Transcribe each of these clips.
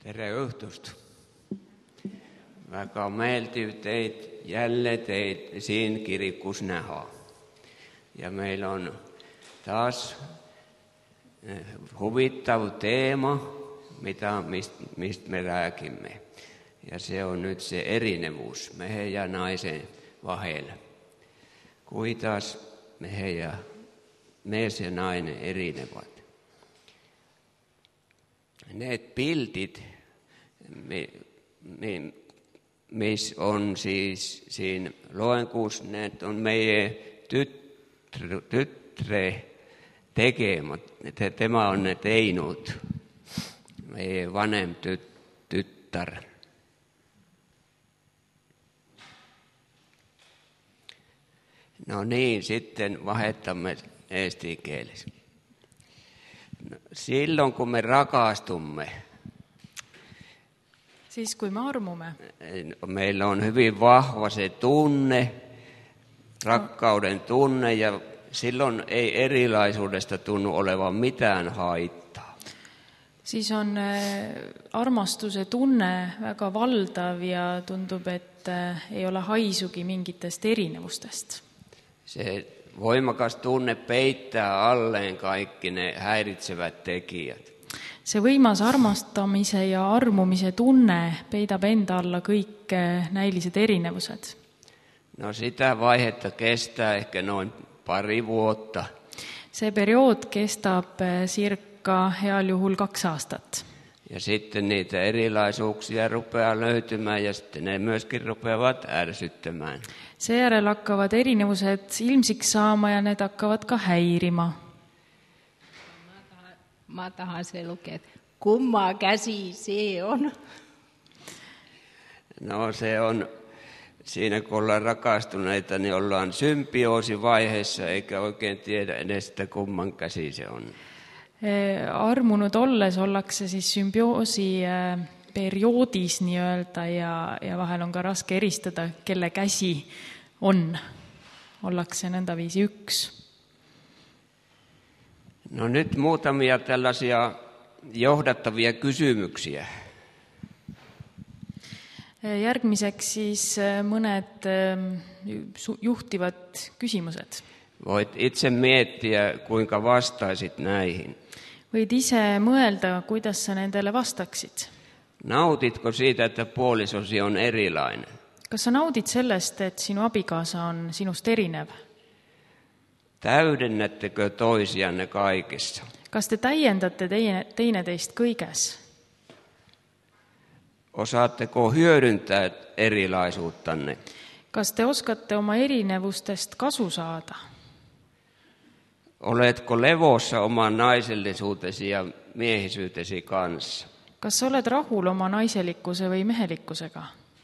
Tere õhtust! Väga meeldiv jälle teid siin kirikus näha. Ja meil on taas huvitav teema, mist me räägime. Ja see on nüüd see erinevus mehe ja naise vahel. Kuidas mees ja naine erinevad. Need pildid, mis on siis siin loengus, need on meie tütre tegemad. Tema on ne teinud, meie vanem tütar. No niin, sitten vahetamme eesti keeles. Silloin kun me rakastumme, siis kui me armumme, meillä on hyvin vahva se tunne, rakkauden tunne, ja silloin ei erilaisuudesta tunnu olevan mitään haittaa. Siis on armastuse tunne väga valdav ja tundub, et ei ole haisugi mingitest erinevustest. Se voimakas tunne peittää alleen kaikki ne häiritsevät tekijät. See võimas armastamise ja armumise tunne peidab enda alla kõik näilised erinevused. No sitä vaihetta kestää ehkä noin pari vuotta. See periood kestab circa heal juhul 2 aastat. Ja sitten niitä erilaisuuksia rupeaa löytymään ja sitten ne myöskin rupeavat ärsyttämään. Seejärel hakkavad erinevused ilmsiks saama ja need hakkavad ka häirima. Mä tahan se lukea, että kummaa käsi se on. No se on, siinä kun ollaan rakastuneita, niin ollaan symbioosivaiheessa, eikä oikein tiedä edes, että kumman käsi se on. Armunud olles ollakse siis symbioosi perioodis nii-öelda ja vahel on ka raske eristada, kelle käsi on. Ollakse nõnda viisi üks. No nyt muutamia tällaisia johdattavia kysymyksiä. Järgmiseks siis mõned juhtivad küsimused. Voit itse miettiä, kuinka vastaisit näihin. Võid ise mõelda, kuidas sa nendele vastaksid. Nautitko siitä, että puolisosi on erilainen? Kas sa naudid sellest, et sinu abikaasa on sinust erinev? Täydennättekö toisianne kaikessa? Kas te täiendate teineteist kõiges? Osaatteko hyödyntää erilaisuuttanne? Kas te oskate oma erinevustest kasu saada? Oletko levossa oman naisellisuutesi ja miehisyytesi kanssa? Kas oled rahul oma naiselikkuse või mehelikkusega?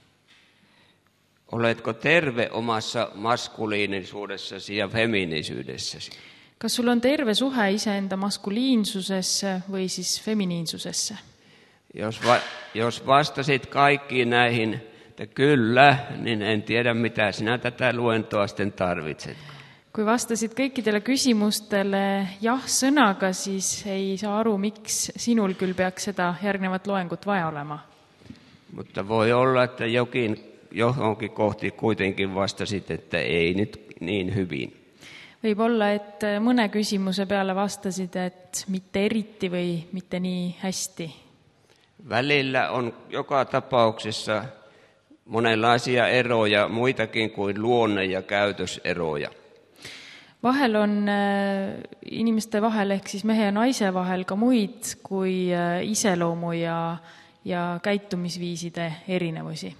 Oletko terve omassa maskuliinisuudessasi ja feminiisyydessäsi? Kas sul on terve suhe iseenda maskuliinsusesse või siis feminiinsusesse? Jos vastasit kaikkiin näihin, että kyllä, niin en tiedä mitä sinä tätä luentoa sitten tarvitset. Kui vastasid kõikidele küsimustele jah-sõnaga, siis ei saa aru, miks sinul küll peaks seda järgnevat loengut vaja olema. Mutta voi olla, että johonkin kohti kuitenkin vastasit, että ei nyt niin hyvin. Võib olla, et mõne küsimuse peale vastasid, et mitte eriti või mitte nii hästi. Välillä on joka tapauksessa monenlaisia eroja, muitakin kuin luonne- ja käytöseroja. Vahel on inimeste vahel ehk siis mehe ja naise vahel ka muid kui iseloomu ja käitumisviiside erinevusi.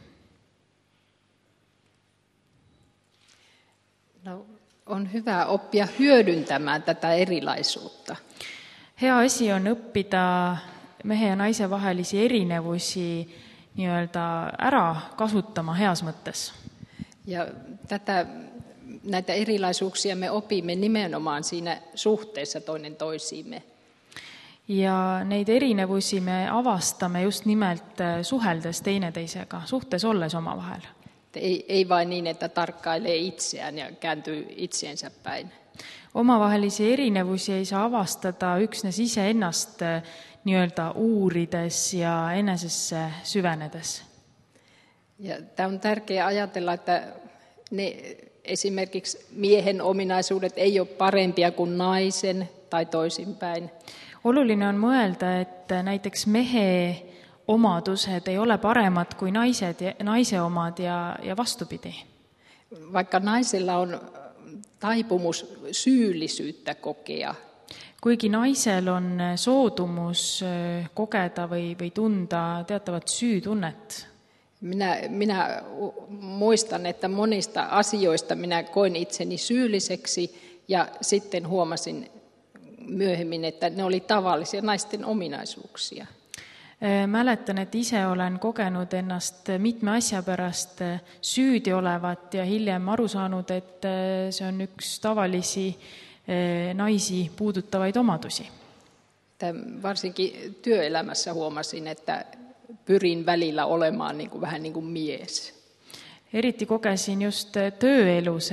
No, on hyvä oppia hyödyntämään tätä erilaisuutta. Hea asi on õppida mehe ja naise vahelisi erinevusi nii-öelda ära kasutama heas mõttes. Ja näitä erilaisuuksia me opimme nimenomaan siinä suhteessa toinen toisiimme. Ja neid erinevusi me avastame just nimelt suheldes teineteisega, suhtes olles oma vahel. Ei vain niin, että tarkkailee itseään ja kääntyy itseensä päin. Omavahelisi erinevusi ei saa avastada üksnes iseennast nii-öelda uurides ja enesesse syvenedes. Ja tämä on tärkeää ajatella, että ne esimerkiksi miehen ominaisuudet ei ole parempia kuin naisen tai toisinpäin. Oluline on mõelda, et näiteks mehe omadused ei ole paremad kui naise omad ja vastupidi. Vaikka naisella on taipumus syyllisyyttä kokea, Kuigi naisel on soodumus kogeda või tunda teatavat süütunnet. minä muistan, että monista asioista minä koin itseni syylliseksi ja sitten huomasin myöhemmin, että ne oli tavallisia naisten ominaisuuksia. Mäletan, et ise olen kogenud ennast mitme asja pärast süüdi olevat ja hiljem aru saanud, et see on üks tavalisi naisi puudutavaid omadusi. Varsinkin työelämässä huomasin, että pyrin välillä olemaan vähän niin kuin mies. Eriti kogesin just tööelus,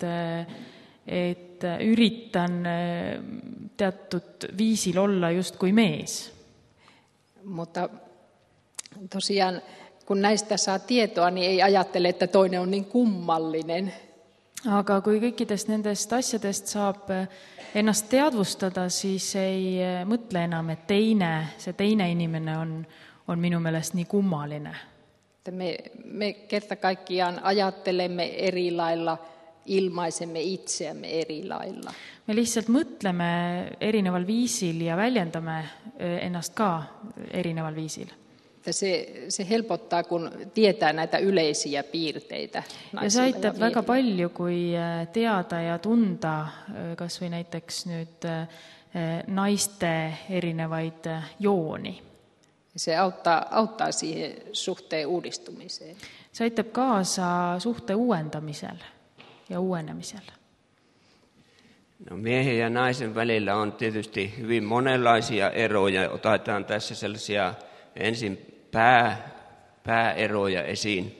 et üritan teatud viisil olla just kui mees. Mutta tosiaan, kun näistä saa tietoa, niin ei ajattele, että toinen on niin kummallinen. Aga kui kõikidest nendest asjadest saab ennast teadvustada, siis ei mõtle enam, et see teine inimene on minu meelest nii kummaline. Me kerta kaikkiaan ajattelemme eri lailla, ilmaisemme itseämme eri lailla. Me lihtsalt mõtleme erineval viisil ja väljendame ennast ka erineval viisil. Se helpottaa, kun tietää näitä yleisiä piirteitä. Ja see aitab väga palju, kui teada ja tunda kas või näiteks nüüd naiste erinevaid jooni. Se auttaa siihen suhteen uudistumiseen. Se aitab kaasa suhteen uuendamisel ja uuenemisel. No, miehen ja naisen välillä on tietysti hyvin monenlaisia eroja. Otetaan tässä sellaisia ensin pääeroja esiin.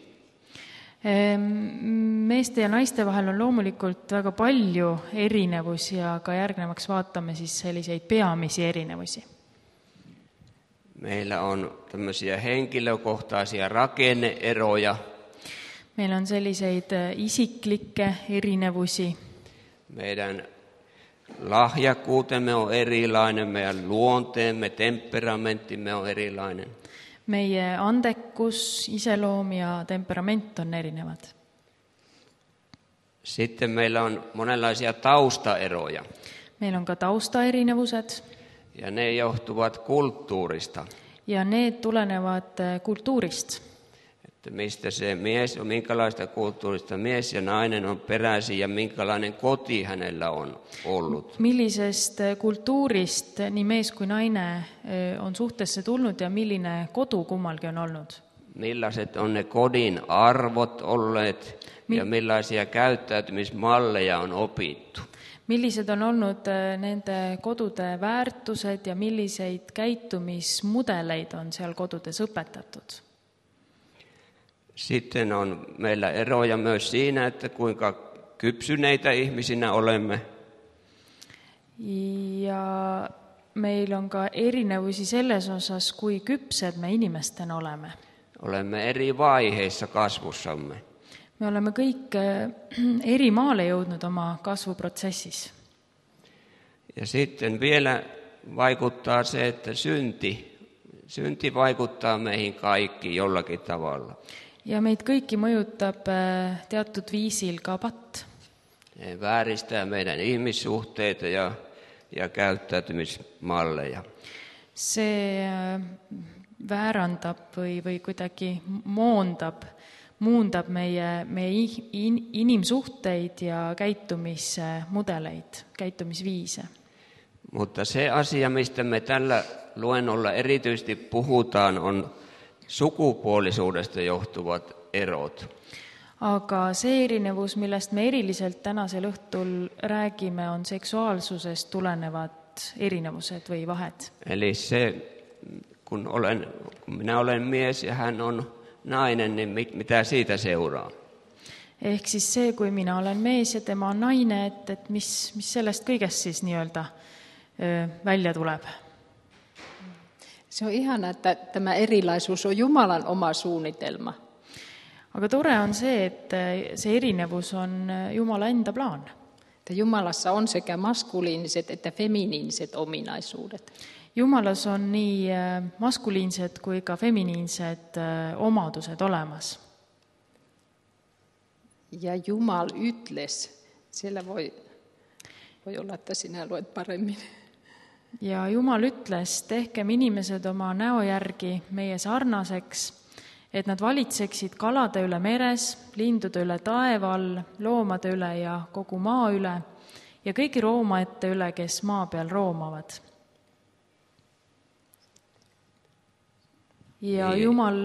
Meeste ja naiste vahel on loomulikult väga palju erinevusi, aga järgnevaks vaatame siis selliseid peamisi erinevusi. Meillä on tämmöisiä henkilökohtaisia rakenneeroja. Meillä on selliseid isiklikke erinevusi. Meidän lahjakkuutemme on erilainen, meidän luonteemme, temperamenttimme on erilainen. Meie andekus, iseloom ja temperament on erinevad. Sitten meillä on monenlaisia taustaeroja. Meillä on ka taustaerinevused. Ja ne johtuvat kulttuurista. Ja need tulenevad kulttuurist. Että mistä se mies on, minkälaista kulttuurista mies ja nainen on peräisin ja minkälainen koti hänellä on ollut. Millisest kulttuurist nii mees kui naine on suhtesse tulnud ja milline kodu kummalgi on olnud. Millaiset on ne kodin arvot olleet ja millaisia käyttäytymismalleja on opittu. Millised on olnud nende kodude väärtused ja milliseid käitumismudeleid on seal kodudes õpetatud. Sitten on meillä eroja myös siinä, että kuinka kypsyneitä ihmisinä olemme. Ja meil on ka erinevusi selles osas, kui küpsed me inimestena oleme. Olemme eri vaiheissa kasvussamme. Me oleme kõik eri maale jõudnud oma kasvuprotsessis. Ja sitten vielä vaikuttaa se, että synti vaikuttaa meihin kaikki jollakin tavalla. Ja meid kõiki mõjutab teatud viisil ka patt. Vääristää meidän ihmissuhteita ja käyttäytymismalleja. See väärandab või kuidagi muundab meie inimsuhteid ja käitumismudeleid, käitumisviise. Mutta se asia, mistä me tällä luennolla erityisesti puhutaan, on sukupuolisuudesta johtuvat erot. Aga see erinevus, millest me eriliselt tänasel õhtul räägime, on seksuaalsusest tulenevad erinevused või vahed. Eli se, kun minä olen mies ja hän on nainen, niin mitä siitä seuraa? Ehk siis see, kui mina olen mees ja tema on naine, et mis sellest kõigest siis nii-öelda välja tuleb? Se on ihana, että tämä erilaisuus on Jumalan oma suunnitelma. Aga tore on see, et see erinevus on Jumala enda plaan. Että Jumalassa on sekä maskuliiniset että feminiiniset ominaisuudet. Jumalas on nii maskuliinsed kui ka feminiinsed omadused olemas. Ja Jumal ütles, siellä voi olla, että sinä luet paremmin. Ja Jumal ütles, tehkem inimesed oma näo järgi meie sarnaseks, et nad valitseksid kalade üle meres, lindude üle taeva all, loomade üle ja kogu maa üle ja kõigi roomajate üle, kes maa peal roomavad. Ja Jumal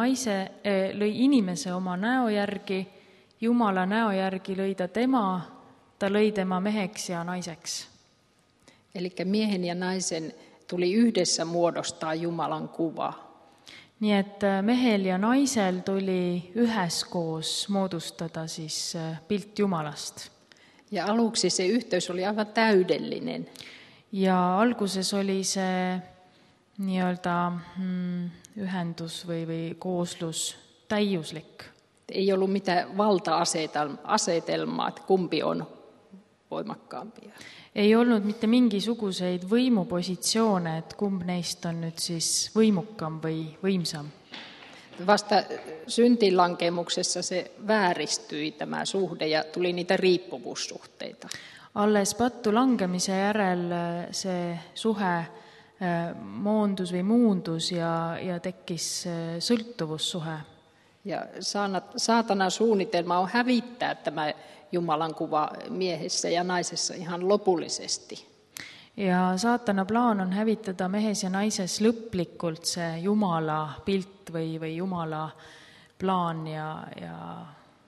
lõi inimese oma näo järgi, Jumala näo järgi lõi ta lõi tema meheks ja naiseks. Eli miehen ja naisen tuli yhdessä muodostaa Jumalan kuva. Nii et mehel ja naisel tuli üheskoos moodustada siis pilt Jumalast. Ja aluksi se yhteys oli aivan täydellinen. Ja alguses oli see nii-öelda ühendus või kooslus täiuslik. Ei ollut mitään valta-asetelmaa, että kumpi on voimakkaampia. Ei olnud mitte mingisuguseid võimupositsioone, et kumb neist on nüüd siis võimukam või võimsam. Vasta syntilankemuksessa se vääristyi tämä suhde ja tuli niitä riippuvuussuhteita. Alles pattu langemise järel see suhe moondus või muundus ja tekkis sõltuvussuhe. Ja saatanan suunnitelma on hävittää tämä Jumalan kuva miehessä ja naisessa ihan lopullisesti. Ja saatana plaan on hävitada mehes ja naises lõplikult see Jumala pilt või Jumala plaan ja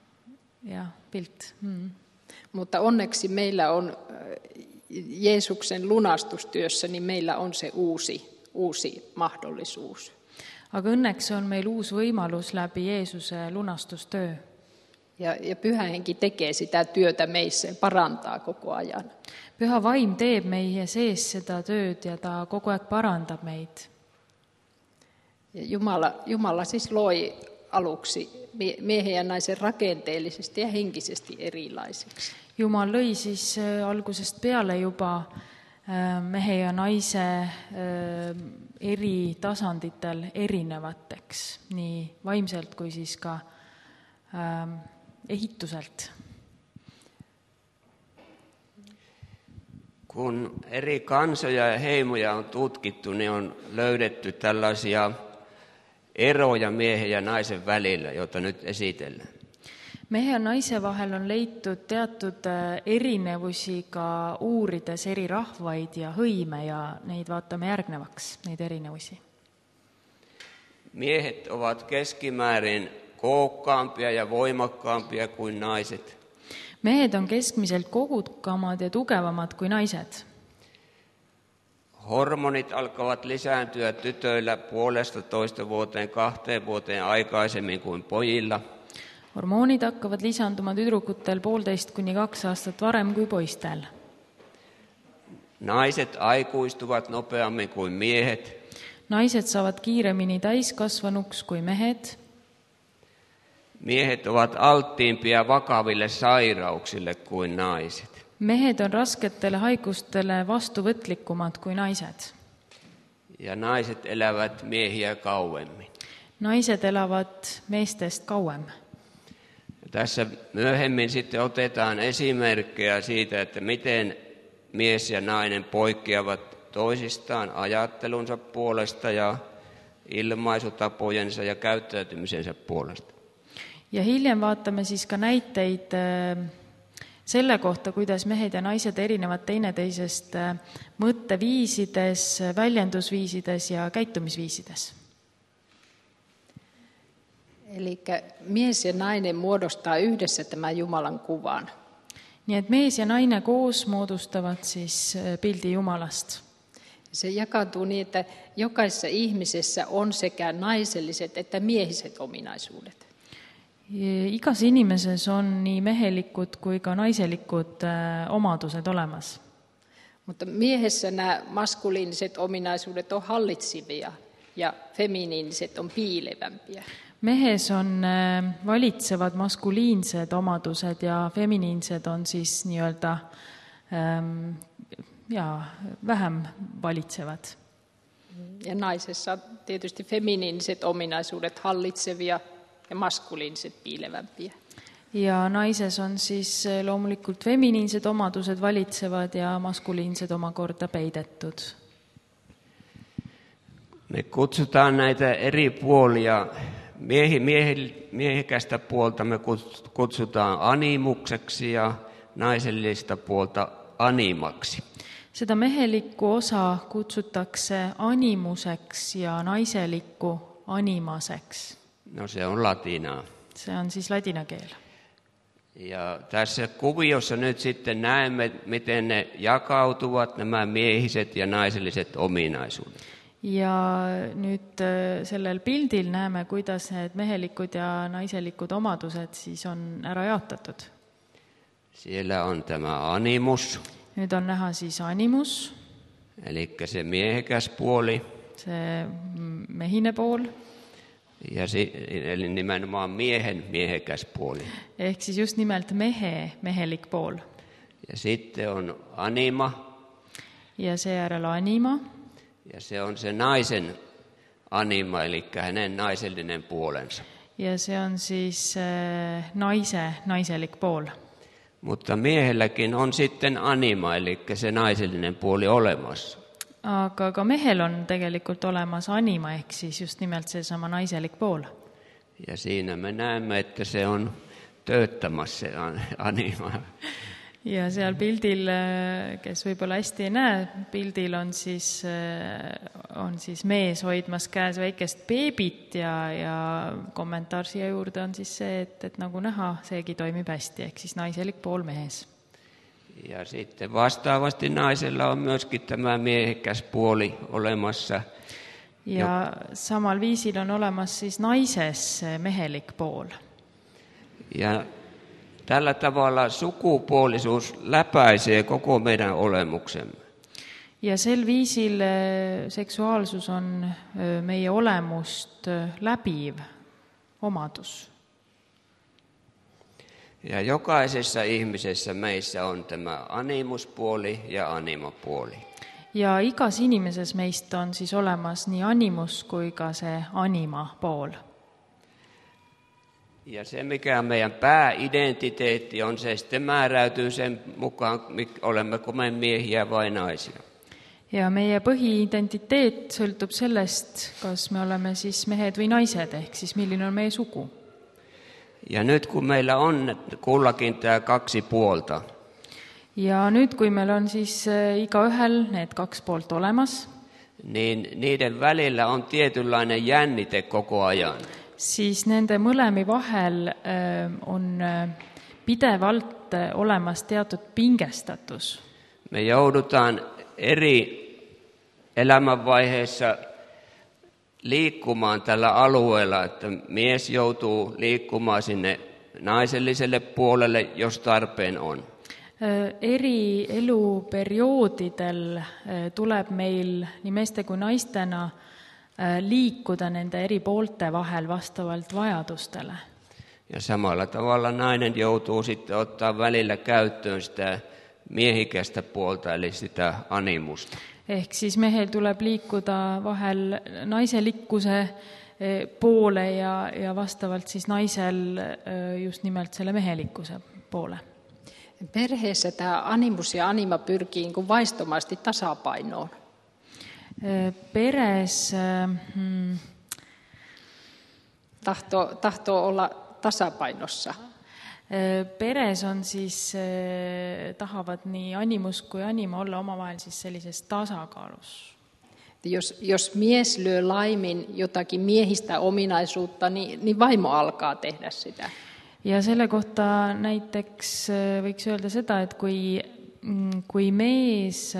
pilt. Mutta onneksi meillä on Jeesuksen lunastustyössä, niin meillä on se uusi mahdollisuus. Aga õnneks on meil uus võimalus läbi Jeesuse lunastustöö. Ja Pyhä Henki tekee sitä työtä meissä ja parantaa koko ajan. Püha vaim teeb meie sees seda tööd ja ta kogu aeg parandab meid. Ja Jumala siis loi aluksi miehen ja naisen rakenteellisesti ja henkisesti erilaisiksi. Jumal lõi siis algusest peale juba mehe ja naise eri tasanditel erinevateks, nii vaimselt kui siis ka ehituselt. Kun eri kansoja ja heimoja on tutkittu, niin on löydetty tällaisia eroja miehen ja naisen välillä, joita nyt esitellään. Mehe ja naise vahel on leitud teatud erinevusi ka uurides eri rahvaid ja hõime ja neid vaatame järgnevaks, neid erinevusi. Miehet ovat keskimäärin kookkaampia ja voimakkaampia kuin naiset. Mehed on keskmiselt kogukkamad ja tugevamad kui naised. Hormonit alkavat lisääntyä tytöillä 1,5 vuoteen 2 vuoteen aikaisemmin kuin pojilla. Hormoonid hakkavad lisanduma tüdrukutel 1,5 kuni 2 aastat varem kui poistel. Naiset aikuistuvat nopeammin kuin miehet. Naised saavad kiiremini täiskasvanuks kui mehed. Miehet ovat alttiimpia vakaville sairauksille kuin naiset. Mehed on rasketele haigustele vastuvõtlikumad kui naised. Ja naiset elävät miehiä kauemmin. Naised elavad meestest kauem. Tässä myöhemmin sitten otetaan esimerkkejä siitä, että miten mies ja nainen poikkeavat toisistaan ajattelunsa puolesta ja ilmaisutapojensa ja käyttäytymisensä puolesta. Ja hiljem vaatame siis ka näiteid selle kohta, kuidas mehed ja naised erinevad teineteisest mõtteviisides, väljendusviisides ja käitumisviisides. Eli mies ja nainen muodostaa yhdessä tämän Jumalan kuvan. Nii et mees ja naine koos moodustavad siis pildi Jumalast. Se jakautuu niin, että jokaisessa ihmisessä on sekä naiselliset että miehiset ominaisuudet. Igas inimeses on nii mehelikud kui ka naiselikud omadused olemas. Mutta miehessä nämä maskuliiniset ominaisuudet on hallitsivia ja feminiiniset on piilevämpiä. Mehes on valitsevad maskuliinsed omadused ja feminiinsed on siis nii-öelda vähem valitsevad. Ja naisessa on tietysti feminiiniset ominaisuudet hallitsevia ja maskuliiniset piilevämpiä. Ja naises on siis loomulikult feminiinsed omadused valitsevad ja maskuliinsed omakorda peidetud. Me kutsutaan näitä eri puolia. Miehikästä puolta me kutsutaan animukseksi ja naisellista puolta animaksi. Seda mehelikku osa kutsutakse animuseks ja naiselikku animaseks. No se on latinaa. Se on siis ladina keel. Ja tässä kuviossa nyt sitten näemme, miten ne jakautuvat, nämä miehiset ja naiselliset ominaisuudet. Ja nüüd sellel pildil näeme, kuidas need mehelikud ja naiselikud omadused siis on ära jaotatud. Siellä on tämä animus, Nüüd on näha siis animus, eli se miehekäs puoli, see mehine pool, ja eli nimenomaan miehen miehekäs puoli. ehk siis just nimelt mehelik pool. Ja sitten on anima, Ja seejärel anima, ja se on se naisen anima, eli hänen naisellinen puolensa. ja see on siis naiselik pool. Mutta miehelläkin on sitten anima, eli se naisellinen puoli olemassa. Aga ka mehel on tegelikult olemas anima, ehk siis just nimelt seesama naiselik pool. Ja siinä me näemme, että se on tööttämässä se anima. Ja seal pildil, kes võib-olla hästi ei näe, pildil on siis mees hoidmas käes väikest beebit ja kommentaar siia juurde on siis see, et nagu näha, seegi toimib hästi, ehk siis naiselik pool mehes. Ja sitten vastaavasti naisella on myöskin tämä miehekäs puoli olemassa. Ja samal viisil on olemas siis naises mehelik pool. Ja tällä tavalla sukupuolisuus läpäisee koko meidän olemuksemme. Ja sel viisil seksuaalsus on meie olemust läbiv omadus. Ja jokaisessa ihmisessä meissä on tämä animuspuoli ja animapuoli. Ja igas inimeses meist on siis olemas nii animus kui ka se anima pool. Ja se, mikä meidän pääidentiteetti on, se sitten määräytyy sen mukaan, olemmeko me miehiä vai naisia. Ja meie põhiidentiteet sõltub sellest, kas me oleme siis mehed või naised, ehk siis milline on meie sugu. Ja nyt kun meillä on kullakin tämä kaksi puolta, ja nüüd, kui meil on siis igaühel need kaks poolt olemas, niin niiden välillä on tietynlainen jännite koko ajan. Siis nende mõlemi vahel on pidevalt olemas teatud pingestatus. Me joudutaan eri elämänvaiheissa liikkumaan tällä alueella, että mies joutuu liikkumaan sinne naiselliselle puolelle, jos tarpeen on. Eri eluperioodidel tuleb meil nii meeste kui naistena liikuda nende eri poolte vahel vastavalt vajadustele. Ja samalla tavalla nainen joutuu sitten ottaa välillä käyttöön sitä miehikästä puolta, eli sitä animusta. Ehk siis mehel tuleb liikuda vahel naiselikkuse poole ja vastavalt siis naisel just nimelt selle mehelikkuse poole. Perheessä tämä animus ja anima pyrkii vaistomasti tasapainoon. Peres tahtoo olla tasapainossa. Peres on siis, tahavad nii animus kui anima olla omavahel siis sellises tasakaalus. Jos mies lyö laimin jotakin miehistä ominaisuutta, niin vaimo alkaa tehdä sitä. Ja selle kohta näiteks võiks öelda seda, et kui mees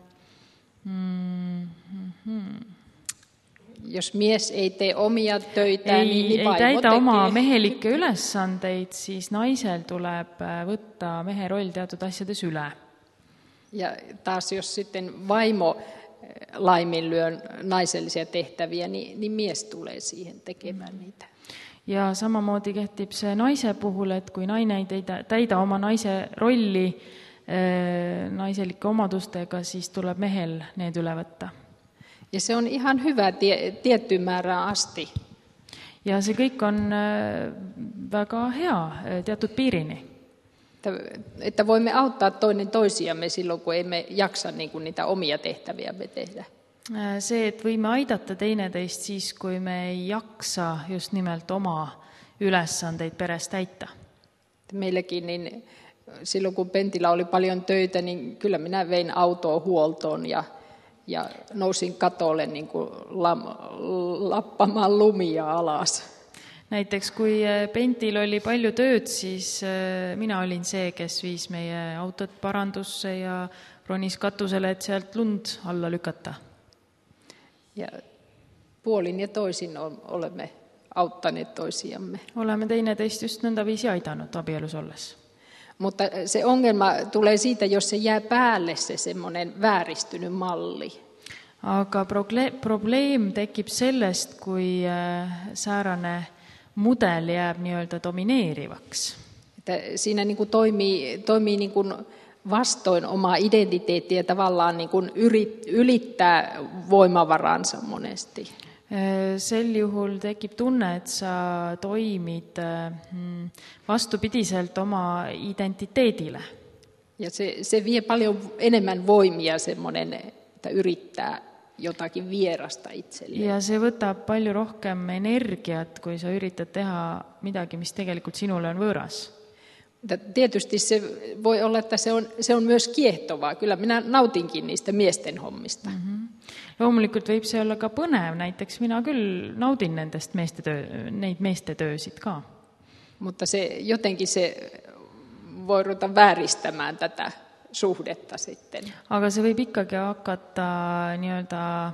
jos mies ei tee omia töitä, niin vaimo ei täida tekee. Oma mehelikke ülesandeid, siis naisel tuleb võtta mehe roll teatud asjades üle. Ja taas jos sitten vaimo laiminlyön naisellisia tehtäviä, niin mies tulee siihen tekemään niitä. Ja samamoodi kehtib see naise puhul, et kui naine ei täida oma naise rolli naiselike omadustega, siis tuleb mehel need üle võtta. Ja se on ihan hyvä tiettyyn määrään asti. Ja see kõik on väga hea teatud piirini. Että voimme auttaa toinen toisiamme silloin, kun emme jaksa niin kuin niitä omia tehtäviämme tehdä. See, et võime aidata teineteist siis, kui me ei jaksa just nimelt oma ülesandeid peres täita. Meilläkin, niin silloin kun Pentillä oli paljon töitä, niin kyllä minä vein autoa huoltoon ja nousin katolle niin kuin lappamaan lumia alas. Näiteks kui Pentil oli palju tööd, siis mina olin see, kes viis meie autot parandusse ja ronis katusele, et sealt lund alla lükata. Ja puolin ja toisin olemme auttaneet toisiamme. Olemme teineteist just nõndaviisi aidanud abielus olles. Mutta se ongelma tulee siitä, jos se jää päälle se semmoinen vääristynyt malli. Aga probleem tekib sellest, kui säärane mudel jääb nii-öelda domineerivaks. Että siinä niin kuin toimii niin kuin vastoin omaa identiteettiä ja tavallaan niin kuin ylittää voimavaransa monesti. Sel juhul tekib tunne, et sa toimid vastupidiselt oma identiteedile. Ja se vie paljon enemmän voimia semmoinen, että yrittää jotakin vierasta itselleen. Ja see võtab palju rohkem energiat, kui sa üritad teha midagi, mis tegelikult sinule on võõras. Mutta tietysti se voi olla, että se on myös kiehtovaa. Kyllä minä nautinkin niistä miesten hommista. Loomulikult võib see olla ka põnev, näiteks mina küll naudin nendest neid meeste töösid ka. Mutta jotenkin se voi ruveta vääristämään tätä suhdetta sitten. Aga see võib ikkagi hakata nii-öelda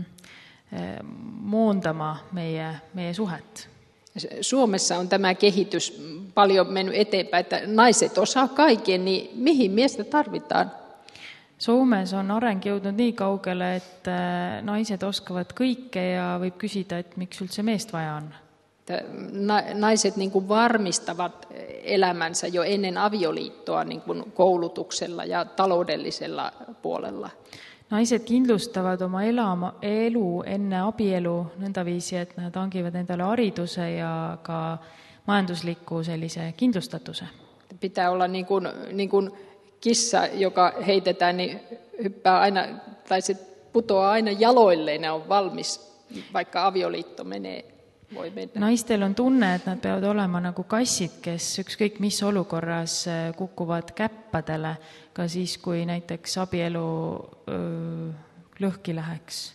moondama meie suhet. Suomessa on tämä kehitys paljon mennyt eteenpäin, että naiset osaa kaiken, niin mihin miestä tarvitaan? Soomes on areng jõudnud nii kaugele, et naised oskavad kõike ja võib küsida, et miks üldse meest vaja on. Naiset niin kuin varmistavat elämänsä jo ennen avioliittoa niin kuin koulutuksella ja taloudellisella puolella. Naised kindlustavad oma elu enne abielu nõndaviisi, et nad hangivad endale hariduse ja ka majandusliku sellise kindlustatuse. Pitää olla niin kuin kissa, joka heitetään, niin hyppää aina, tai se putoaa aina jaloilleen ja on valmis, vaikka avioliitto voi mennä. Naistel on tunne, et nad peavad olema nagu kassid, kes ükskõik mis olukorras kukuvad käppadele, ka siis, kui näiteks abielu lõhki läheks.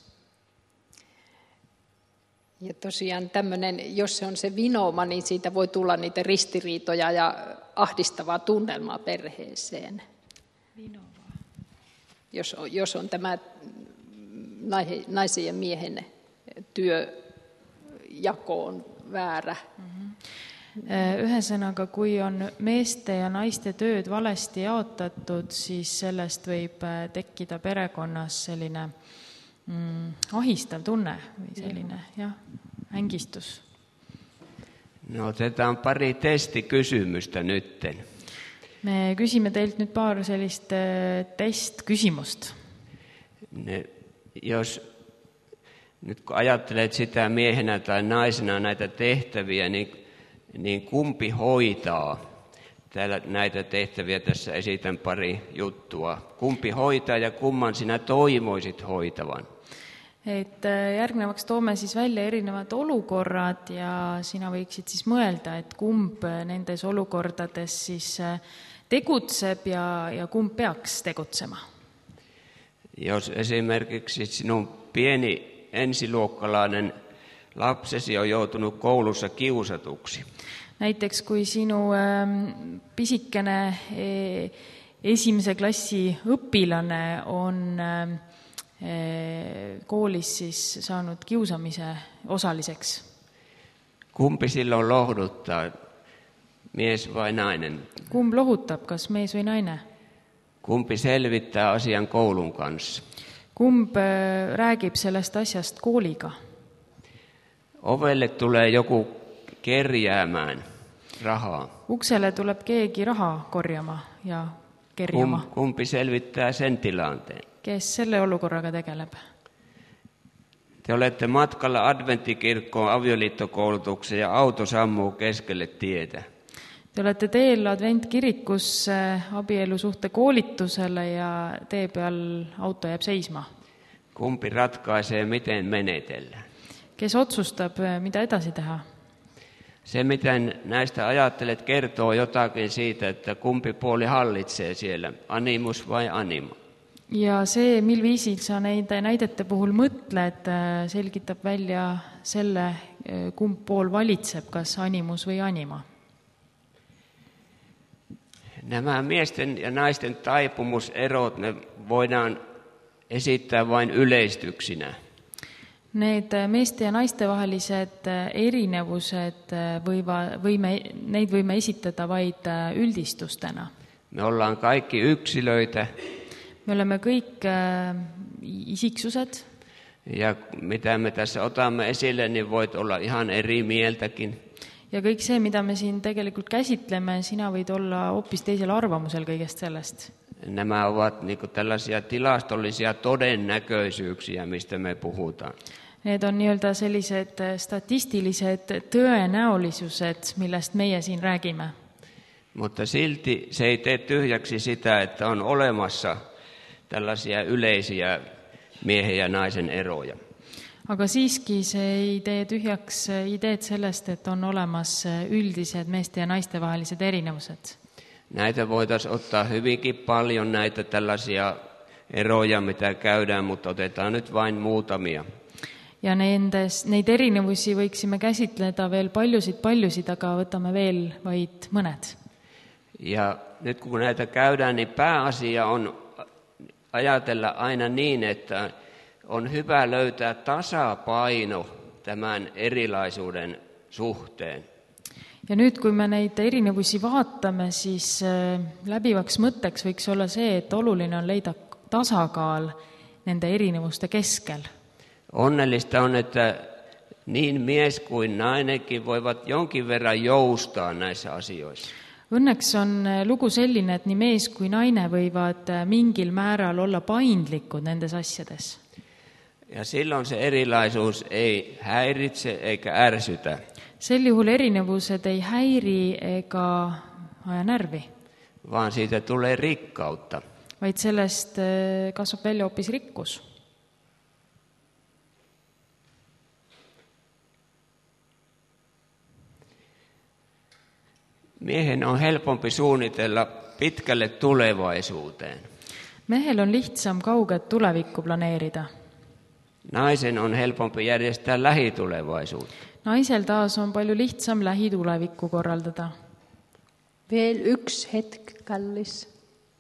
Ja tosiaan tämmöinen, jos se on se vinooma, niin siitä voi tulla niitä ristiriitoja ja ahdistavaa tunnelmaa perheeseen. Jos on tämä naisen ja miehen työjako on väärä. Ühesõnaga, kui on meeste ja naiste tööd valesti jaotatud, siis sellest võib tekkida perekonnas selline ahistav tunne või selline ängistus. No otetaan pari testikysymystä nytten. Me küsime teilt nüüd paar sellist testküsimust. Jos nyt kun ajattelet sitä miehenä tai naisena näitä tehtäviä, niin kumpi hoitaa? Täällä näitä tehtäviä tässä esitän pari juttua. Kumpi hoitaa ja kumman sinä toivoisit hoitavan? Et järgnevaks toome siis välja erinevad olukorrad ja sina võiksid siis mõelda, et kumb nendes olukordades siis tegutseb ja kumb peaks tegutsema. Jos esimerkiksi sinun pieni ensiluokkalainen lapsesi on joutunut koulussa kiusatuksi. Näiteks kui sinu pisikene esimese klassi õpilane on koolis siis saanud kiusamise osaliseks. Kumpi silloin lohduttaa, mies vai nainen? Kumb lohutab, kas mees või naine? Kumpi selvittää asian koulun kanssa? Kumb räägib sellest asjast kooliga? Ovelle tulee joku kerjäämään rahaa. Uksele tuleb keegi raha korjama ja kerjama. Kumpi selvittää sen tilanteen? Kes selle olukorraga tegeleb? Te olette matkalla adventtikirkkoon avioliittokoulutukseen ja auto sammuu keskelle tietä. Te olete teel adventkirikusse abielusuhte koolitusele ja tee peal auto jääb seisma. Kumpi ratkaisee, miten menetellään? Kes otsustab, mida edasi teha? Se, miten näistä ajattelet, kertoo jotakin siitä, että kumpi puoli hallitsee siellä, animus vai anima. Ja see, mil viisil sa neid näidete puhul mõtled, selgitab välja selle, kumb pool valitseb, kas animus või anima. Nämä miesten ja naisten taipumuserot ne voidaan esittää vain yleistyksinä. Need meeste ja naiste vahelised erinevused neid võime esitada vaid üldistustena. Me ollaan kaikki yksilöitä. Me oleme kõik isiksused. Ja mitä me tässä otamme esille, niin voit olla ihan eri mieltäkin. Ja kõik see, mida me siin tegelikult käsitleme, sina võid olla hoopis teisel arvamusel kõigest sellest. Nämä ovat niin kuin tällaisia tilastollisia todennäköisyyksiä, mistä me puhutaan. Need on nii-öelda sellised statistilised tõenäolisused, millest meie siin räägime. Mutta silti se ei tee tyhjäksi sitä, että on olemassa tällaisia yleisiä miehen ja naisen eroja. Aga siiski see ei tee tühjaks ideed sellest, et on olemas üldised meeste ja naiste vahelised erinevused. Näitä voitaisiin ottaa hyvinkin paljon, näitä tällaisia eroja, mitä käydään, mutta otetaan nyt vain muutamia. Ja neid erinevusi võiksime käsitleda veel paljusid, aga võtame veel vaid mõned. Ja nyt kun näitä käydään, niin pääasia on ajatella aina niin, että on hyvä löytää tasapaino tämän erilaisuuden suhteen. Ja nüüd, kui me neid erinevusi vaatame, siis läbivaks mõtteks võiks olla see, et oluline on leida tasakaal nende erinevuste keskel. Onnellista on, että niin mies kuin nainenkin voivat jonkin verran joustaa näissä asioissa. Õnneks on lugu selline, et nii mees kui naine võivad mingil määral olla paindlikud nendes asjades. Ja silloin se erilaisuus ei häiritse eikä ärsytä. Sel juhul erinevused ei häiri ega aja närvi. Vaan siitä tulee rikkautta. Vaid sellest kasvab välja hoopis rikkus. Miehen on helpompi suunnitella pitkälle tulevaisuuteen. Mehel on lihtsam kauget tulevikku planeerida. Naisen on helpompi järjestää lähitulevaisuutta. Naisel taas on palju lihtsam lähitulevikku korraldada. Veel yksi hetk, kallis.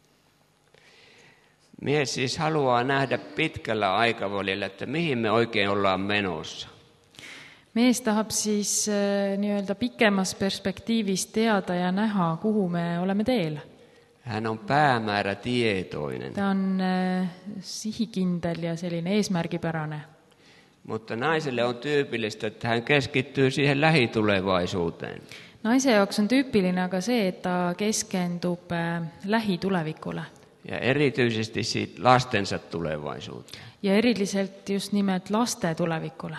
Mies siis haluaa nähdä pitkällä aikavälillä, että mihin me oikein ollaan menossa. Mees tahab siis nii-öelda pikemas perspektiivis teada ja näha, kuhu me oleme teel. Hän on päämäärätietoinen. Ta on sihikindel ja selline eesmärgipärane. Mutta naiselle on tyypillistä, että hän keskittyy siihen lähitulevaisuuteen. Naise jaoks on tüüpiline aga see, et ta keskendub lähitulevikule. Ja erityisesti siitä lastensa tulevaisuuteen. Ja eriliselt just nimelt laste tulevikule.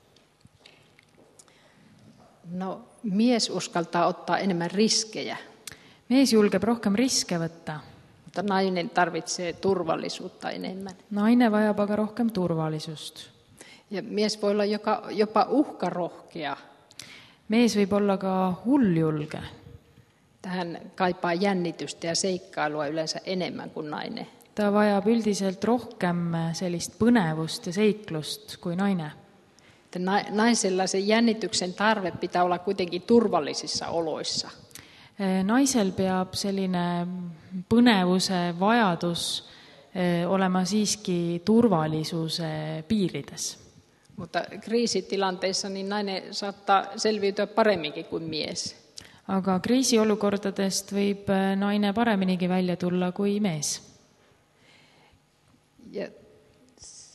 No, mies uskaltaa ottaa enemmän riskejä. Mees julgeb rohkem riske võtta. Mutta nainen tarvitsee turvallisuutta enemmän. Naine vajab aga rohkem turvalisust. Ja mies voi olla jopa uhkarohkea. Mees võib olla ka hulljulge. Hän kaipaa jännitystä ja seikkailua yleensä enemmän kuin nainen. Ta vajab üldiselt rohkem sellist põnevust ja seiklust kui naine. Naisella se jännityksen tarve pitää olla kuitenkin turvallisissa oloissa. Naisel peab selline põnevuse vajadus olema siiski turvalisuse piirides. Mutta kriisitilanteissa niin nainen saattaa selviytyä paremminkin kuin mies. Aga kriisiolukordadest võib naine pareminigi välja tulla kui mees. Ja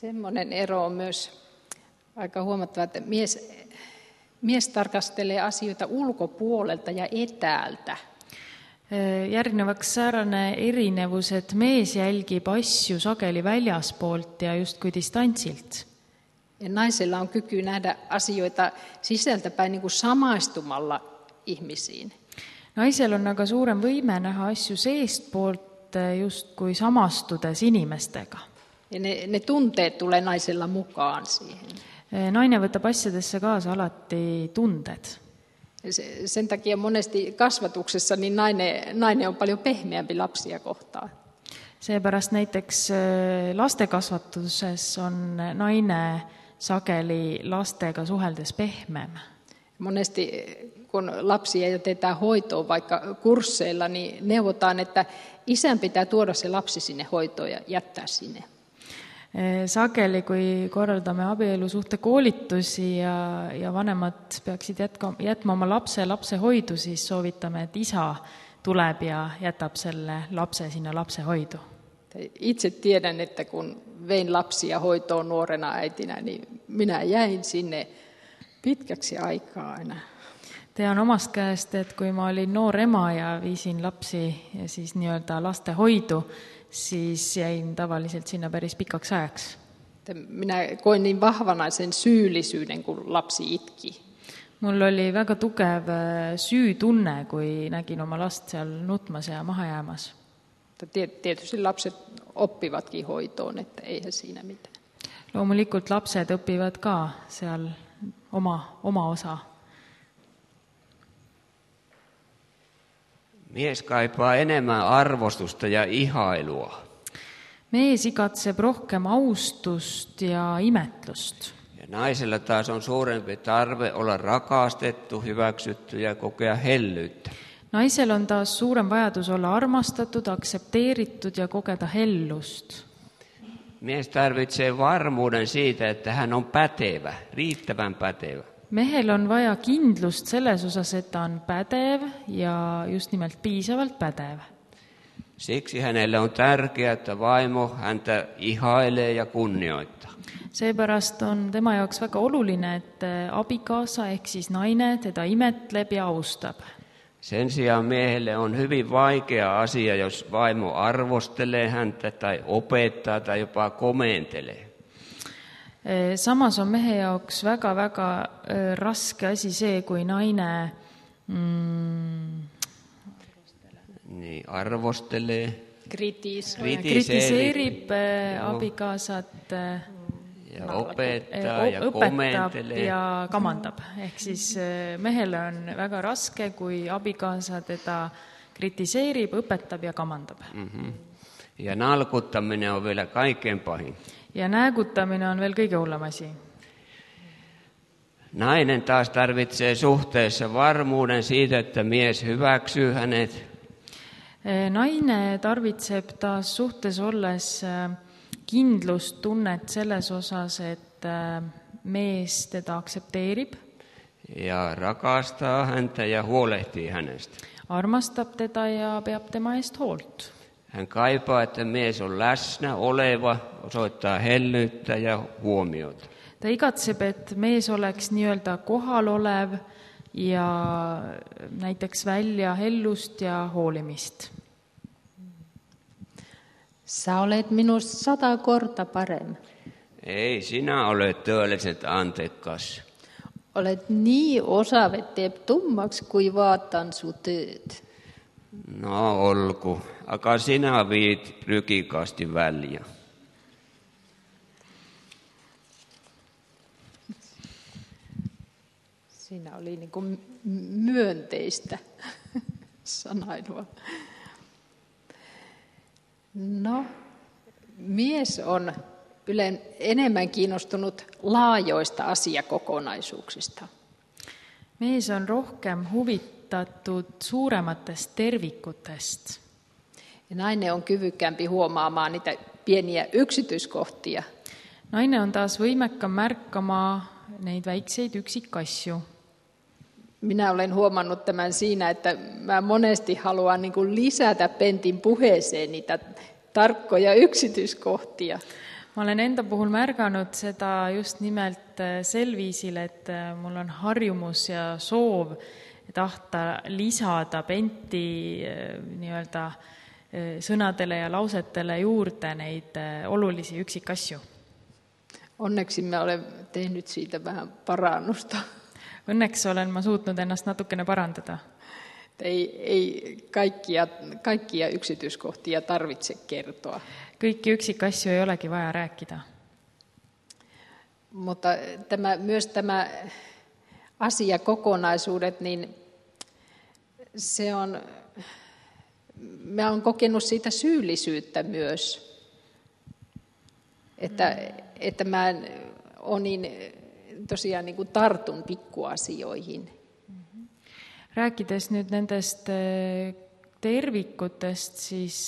Semmoinen ero on myös aika huomattava, että mies tarkastelee asioita ulkopuolelta ja etäältä. Järgnevaks säärane erinevus, et mees jälgib asju sageli väljaspoolt ja justkui distantsilt. Ja naisella on kyky nähdä asioita sisältäpäin niin kuin samaistumalla ihmisiin. Naisel on aga suurem võime näha asju seestpoolt justkui samastudes inimestega. Ja ne tunteet tulee naisella mukaan siihen. Naine võtab asjadesse kaasa alati tunded. Sen takia monesti kasvatuksessa niin nainen on paljon pehmeämpi lapsia kohtaan. Seepärast näiteks lastekasvatuses on naine sageli lastega suheldes pehmem. Monesti kun lapsia jätetään hoitoon vaikka kursseilla, niin neuvotaan, että isän pitää tuoda se lapsi sinne hoitoon ja jättää sinne. Sageli, kui korraldame abielusuhte koolitusi ja vanemad peaksid jätma oma lapse hoidu, siis soovitame, et isa tuleb ja jätab selle lapse sinne lapsehoidu. Itse tiedän, että kun vein lapsia hoitoon nuorena äitinä, niin minä jäin sinne pitkäksi aikaa aina. Tean omast käest, et kui ma olin noor ema ja viisin lapsi ja siis nii-öelda lastehoidu, siis jäin tavalliselt sinna päris pikaks ajaks. Minä koin niin vahvana sen syyllisyyden, kun lapsi itki. Mul oli väga tugev süütunne, kui nägin oma last seal nutmas ja maha jäämas. Tietysti lapset oppivatkin hoitoon, että eihän siinä mitään. Loomulikult lapsed õpivad ka seal oma osa. Mies kaipaa enemmän arvostusta ja ihailua. Mees igatseb rohkem austust ja imetlust. Ja naisella taas on suurempi tarve olla rakastettu, hyväksytty ja kokea hellyyttä. Naisel on taas suurem vajadus olla armastatud, aksepteeritud ja kogeda hellust. Mies tarvitsee varmuuden siitä, että hän on pätevä, riittävän pätevä. Mehel on vaja kindlust selles osas, et ta on pädev ja just nimelt piisavalt pädev. Siksi hänelle on tärkeää, että vaimo häntä ihailee ja kunnioittaa. Seepärast on tema jaoks väga oluline, et abikaasa ehk siis naine teda imetleb ja austab. Sen sijaan miehelle on hyvin vaikea asia, jos vaimo arvostelee häntä tai opettaa tai jopa komentelee. Samas on mehe jaoks väga raske asi see, kui naine arvostelee, kritiseerib abikaasat, opettaa ja komentelee ja kamandab. Ehk siis mehele on väga raske, kui abikaasa teda kritiseerib, õpetab ja kamandab. Ja nalkuttaminen on vielä kaikkein pahin. Ja näägutaminen on veel kõige hullem asi. Nainen taas tarvitsee suhteessa varmuuden siitä, että mies hyväksyy hänet. Naine tarvitseb taas suhtes olles kindlust tunnet selles osas, et mees teda aksepteerib. Ja rakastaa häntä ja huolehtii hänestä. Armastab teda ja peab tema eest hoolt. Hän kaipaa, että mies on läsnä oleva, osoittaa hellyyttä ja huomiota. Ta igatseb, et mees oleks nii-öelda kohal olev ja näiteks välja hellust ja hoolimist. Sä olet minusta 100 korta parempi. Ei sinä ole tõeliselt antekas. Olet niin osaava, et teeb tummaks, kui vaatan su tööd. No olku, aga sinä viit prügikasti välja. Siinä oli niin kuin myönteistä sanailua. No, mies on enemmän kiinnostunut laajoista asiakokonaisuuksista. Mees on rohkem huvitatud suurematest tervikutest. Ja nainen on kyvykkäämpi huomaamaan niitä pieniä yksityiskohtia. Naine on taas võimekam märkama neid väikseid yksikasju. Minä olen huomannut tämän siinä, että mä monesti haluan niin kuin lisätä Pentin puheeseen niitä tarkkoja yksityiskohtia. Ma olen enda puhul märganud seda just nimelt sel viisil, et mul on harjumus ja soov tahta lisada Benti nii-öelda sõnadele ja lausetele juurde neid olulisi üksikasju. Onneksi mä olen tehnyt siitä vähän parannusta. Õnneks olen ma suutnud ennast natukene parandada. Ei kaikkia yksityiskohtia tarvitse kertoa. Kõiki yksikasju ei olegi vaja rääkida. Mutta myös tämä asiakokonaisuudet, niin mä olen kokenut siitä syyllisyyttä myös. Että mä tosiaan niin kuin tartun pikkuasioihin. Rääkides nüüd nendest tervikutest, siis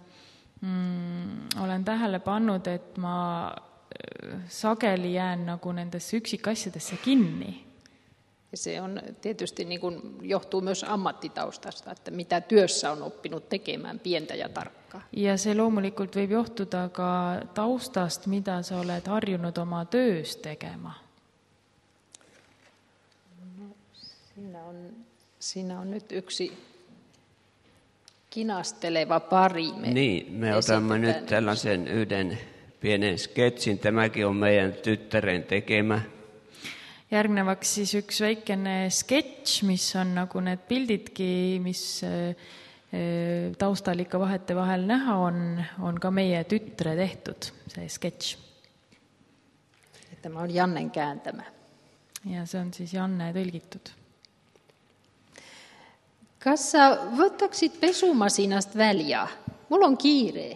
olen tähele pannud, et ma sageli jään nagu nendesse yksikasjadesse kinni. Se on tietysti niin kuin, johtuu myös ammattitaustasta, että mitä työssä on oppinut tekemään pientä ja tarkkaa. Ja see loomulikult võib johtuda ka taustast, mida sa oled harjunud oma töös tegema. Siinä on nyt yksi kinasteleva pari. Me otamme nyt tällaisen yhden pienen sketsin. Tämäkin on meidän tyttären tekemä. Järgnevaks siis üks väikene sketš, mis on nagu need pildidki, mis taustal ikka vahete vahel näha on ka meie tütre tehtud, see sketš. Tämä on Jannen kääntämä. Ja see on siis Janne tõlgitud. Kas sä võtaksid pesumasinast välja? Mulla on kiire.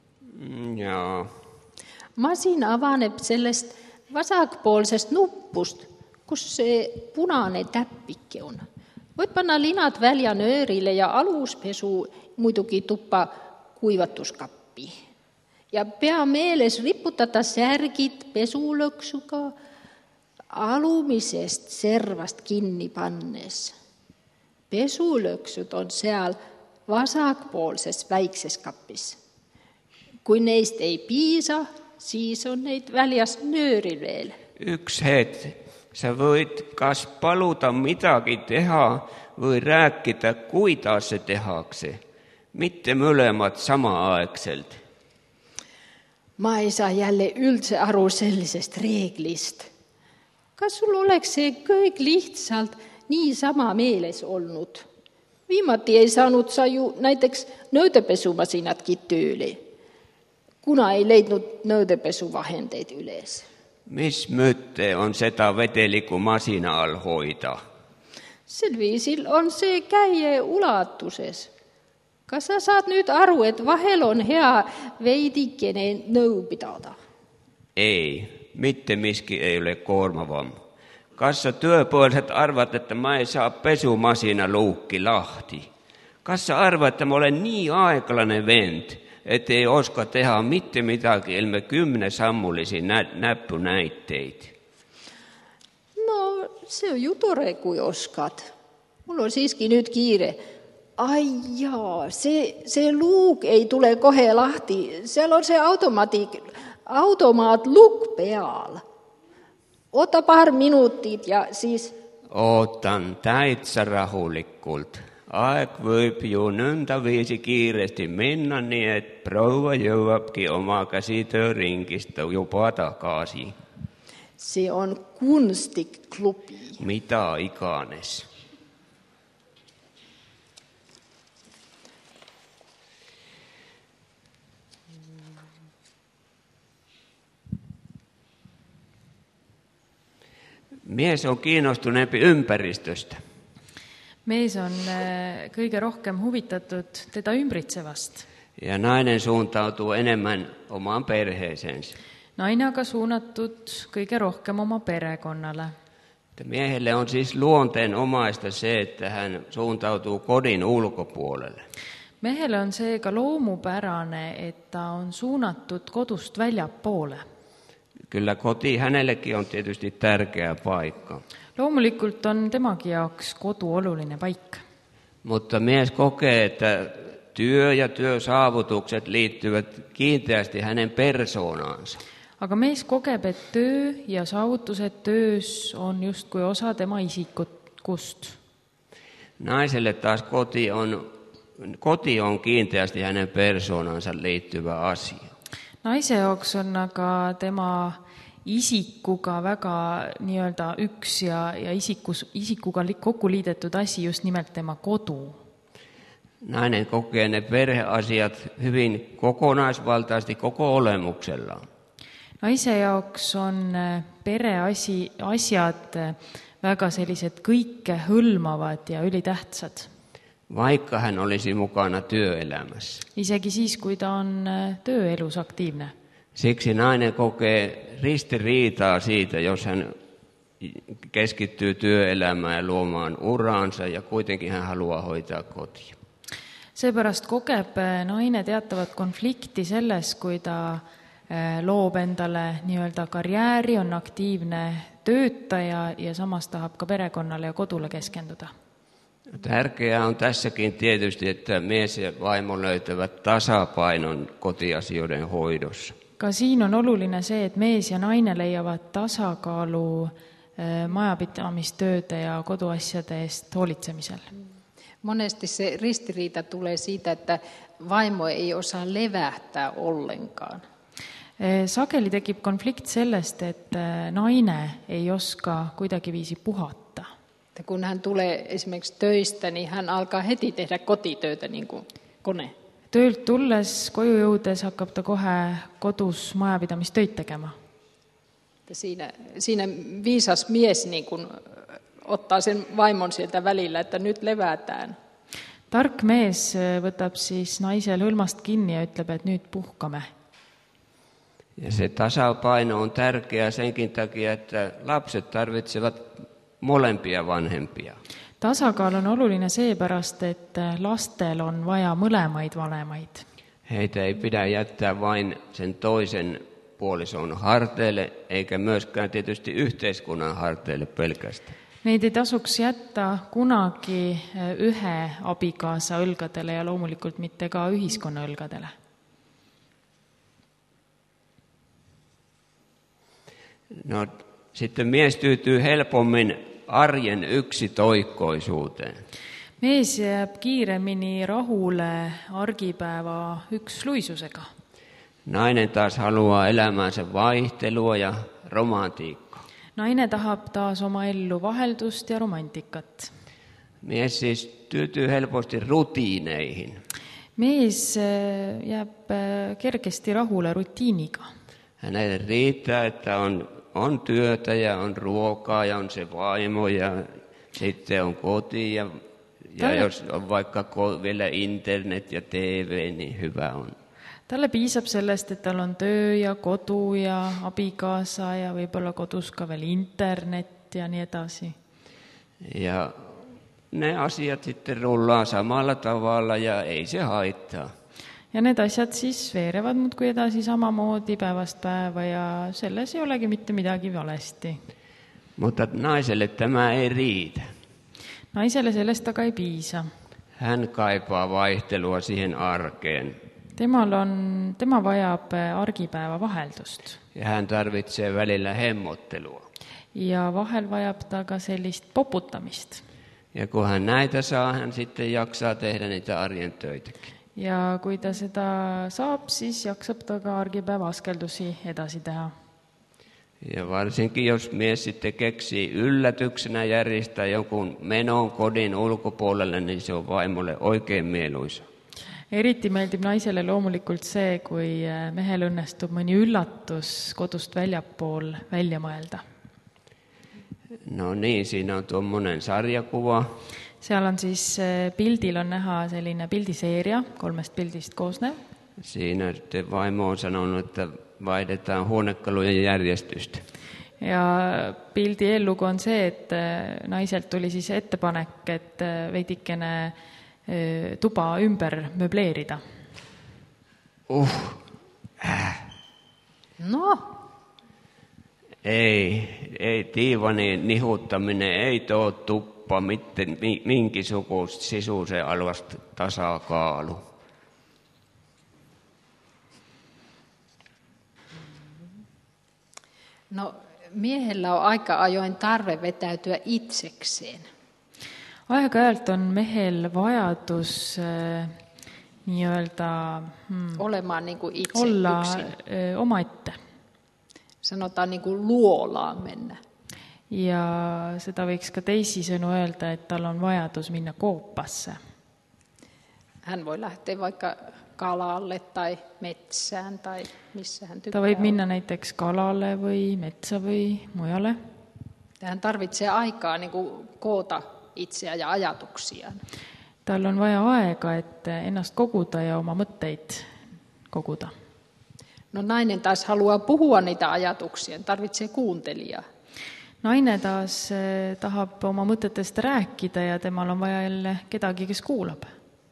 Joo. Masin avaneb sellest vasakpoolsest nuppust, kus se punainen täppikke on. Voit panna linat väljänöörille ja aluspesu muidukin tuppa kuivatuskappi. Ja pea mieles ripputata särkit pesulöksuka alumisest servast kinni pannes. Pesulöksyt on seal vasakpoolses väikses kappis. Kui neist ei piisa, siis on neid väljas nööril veel. Yksi hetki. Sä voit kas paluta midagi teha või rääkida, kuidas se tehakse. Mitte mõlemad samaaegselt. Ma ei saa jälle üldse aru sellisest reeglist. Kas sul oleks see kõik lihtsalt nii sama meeles olnud? Viimati ei saanud sa ju näiteks nõudepesumasinatkin tööle, kuna ei leidnud nõudepesuvahendeid üles. Mis mõte on seda vedeliku masina all hoida? Sel viisil on see käie ulatuses. Kas sa saad nüüd aru, et vahel on hea veidikene nõu pidada? Ei, mitte miski ei ole koormavam. Kas sa tõepoolselt arvad, että ma ei saa pesumasina luukki lahti? Kas sa arvad, että ma olen nii aeglane vend, et ei oska teha mitte midagi ilme 10-sammulisi näppunäitteid? No, se on ju tore, kui oskad. Mul on siiski nüüd kiire. Ai jaa, see luuk ei tule kohe lahti. Seal on see automaatlukk peal. Ota paar minuutit ja siis... Ootan täitsa rahulikult. Aeg võib ju nõnda viisi kiiresti minna, nii et proua jõuabki oma käsitööringist juba tagasi. See on kunstiklubi. Mitä iganes. Mies on kiinnostuneempi ympäristöstä. Mees on kõige rohkem huvitatud teda ümbritsevast. Ja nainen suuntautuu enemmän omaan perheeseensä. Naine aga suunatud kõige rohkem oma perekonnale. Miehelle on siis luonteen omaista se, että hän suuntautuu kodin ulkopuolelle. Mehele on seega loomupärane, et ta on suunatud kodust väljapoole. Kyllä koti hänellekin on tietysti tärkeä paikka. Loomulikult on temagi jaoks kodu oluline paik. Mutta mies kokee, että työ ja työsaavutukset liittyvät kiinteästi hänen persoonaansa. aga mees kogeb, et töö ja saavutused töös on justkui osa tema isikust. Naiselle taas koti on kiinteästi hänen persoonansa liittyvä asia. Naise jaoks on aga tema isikuga väga nii-öelda üks ja isikuga kokku liidetud asi just nimelt tema kodu. Nainen kokee ne perheasiat hyvin kokonaisvaltaisesti koko olemuksellaan. Naise jaoks on pereasjad väga sellised kõike hõlmavad ja ülitähtsad. Vaikka hän olisi mukana työelämässä. Isegi siis, kui ta on tööelus aktiivne. Siksi nainen kokee ristiriitaa siitä, jos hän keskittyy työelämään ja luomaan uraansa ja kuitenkin hän haluaa hoitaa kotia. Seepärast kogeb naine teatavat konflikti selles, kui ta loob endale nii-öelda karjääri, on aktiivne töötaja ja samas tahab ka perekonnale ja kodule keskenduda. Tärkeää on tässäkin tietysti, että mies ja vaimo löytävät tasapainon kotiasioiden hoidossa. Ka siin on oluline see, et mees ja naine leiavad tasakaalu majapidamistööde ja koduasjade eest hoolitsemisel. Monesti se ristiriita tulee siitä, että vaimo ei osaa levähtää ollenkaan. Sageli tekib konflikt sellest, et naine ei oska kuidagiviisi puhata. Kun hän tulee esimerkiksi töistä, niin hän alkaa heti tehdä kotitöitä niin kuin kone. Töölt tulles, koju jõudes hakkab ta kohe kodus majapidamistöid tegema. Siinä viisas mies niin kuin ottaa sen vaimon sieltä välillä, että nyt levätään. Tark mees võtab siis naisel hõlmast kinni ja ütleb, et nüüd puhkame. Ja se tasapaino on tärkeä senkin takia, että lapset tarvitsevat molempia vanhempia. Tasakaal on oluline seepärast, et lastel on vaja mõlemaid vanemaid. Heitä ei pidä jättää vain sen toisen puolison harteille, eikä myöskään tietysti yhteiskunnan harteille pelkästään. Neid ei tasuks jätta kunagi ühe abikaasa õlgadele ja loomulikult mitte ka ühiskonna õlgadele. No, sitten mies tyytyy helpommin arjen yksitoikkoisuuteen. Mees jääb kiiremini rahule argipäeva üksluisusega. Nainen taas haluaa elämänsä vaihtelua ja romantiikkaa. Naine tahab taas oma ellu vaheldust ja romantikat. Mies siis tyytyy helposti rutiineihin. Mees jääb kergesti rahule rutiiniga. Hänelle riittää, että on työtä ja on ruokaa ja on se vaimo ja sitten on koti ja jos on vaikka vielä internet ja TV, niin hyvä on. Talle piisab sellest, et tal on töö ja kodu ja abikaasa ja võib-olla kodus ka veel internet ja nii edasi. Ja ne asiat sitten rullaa samalla tavalla ja ei se haittaa. Ja need asjad siis veerevad muudkui edasi samamoodi päevast päeva ja selles ei olegi mitte midagi valesti. Mutta naiselle tämä ei riitä. Naiselle sellest aga ei piisa. Hän kaipaa vaihtelua siihen arkeen. Tema vajab argipäeva vaheldust. Ja hän tarvitsee välillä hemmottelua. Ja vahel vajab ta ka sellist poputamist. Ja kun hän näitä saa, hän sitten jaksaa tehdä niitä arjen töitäkin. Ja kui ta seda saab, siis jaksab ta ka argipäeva askeldusi edasi teha. Ja varsinkin jos mies sitten keksii yllätyksenä järjestää jonkun menon kodin ulkopuolelle, niin se on vaimolle oikein mieluisa. Eriti meeldib naisele loomulikult see, kui mehel õnnestub mõni üllatus kodust väljapool välja mõelda. No niin, siinä on tuommoinen sarjakuva. Seal on siis pildil on näha selline pildiseeria, 3 pildist koosnev. Siinä sitten vaimo on sanonut, että vaihdetaan huonekalujen järjestystä. Ja pildi eellugu on see, et naiselt tuli siis ettepanek, et veidikene tuba ümber möbleerida. No. Ei diivanin nihuttaminen ei tuo tuppa minkisukuista sisuuseen alvasta tasakaalu. No miehellä on aika ajoin tarve vetäytyä itsekseen. Aeg-ajalt on mehel vajadus nii-öelda Olemaan niin kuin itse olla yksin. omaette. Sanotaan niin kuin luolaan mennä. Ja seda võiks ka teisisõnu öelda, et tal on vajadus minna koopasse. Hän voi lähteä vaikka kalalle tai metsään tai missä hän tykkää. Ta võib minna näiteks kalale või metsa või mujale. Hän tarvitsee aikaa niin kuin koota itseä ja ajatuksiaan. Tal on vaja aega, et ennast koguda ja oma mõtteid koguda. No nainen taas haluaa puhua niitä ajatuksia, tarvitsee kuuntelijaa. Naine taas tahab oma mõtetest rääkida ja temal on vaja jälle kedagi, kes kuulab.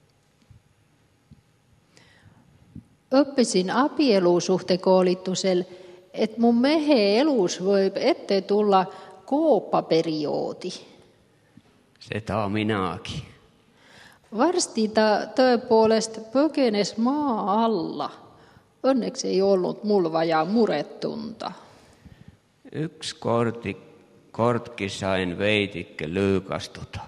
Oppisin apielusuhtekoolitusel, että mun mehe elus voi ette tulla kooppaperiodi. Seda minäkin. Varsti tõepoolest põgenes maa alla. Onneksi ei ollut mul vajaa murettunta. Yksi kortki sain veitikke lyykastuta.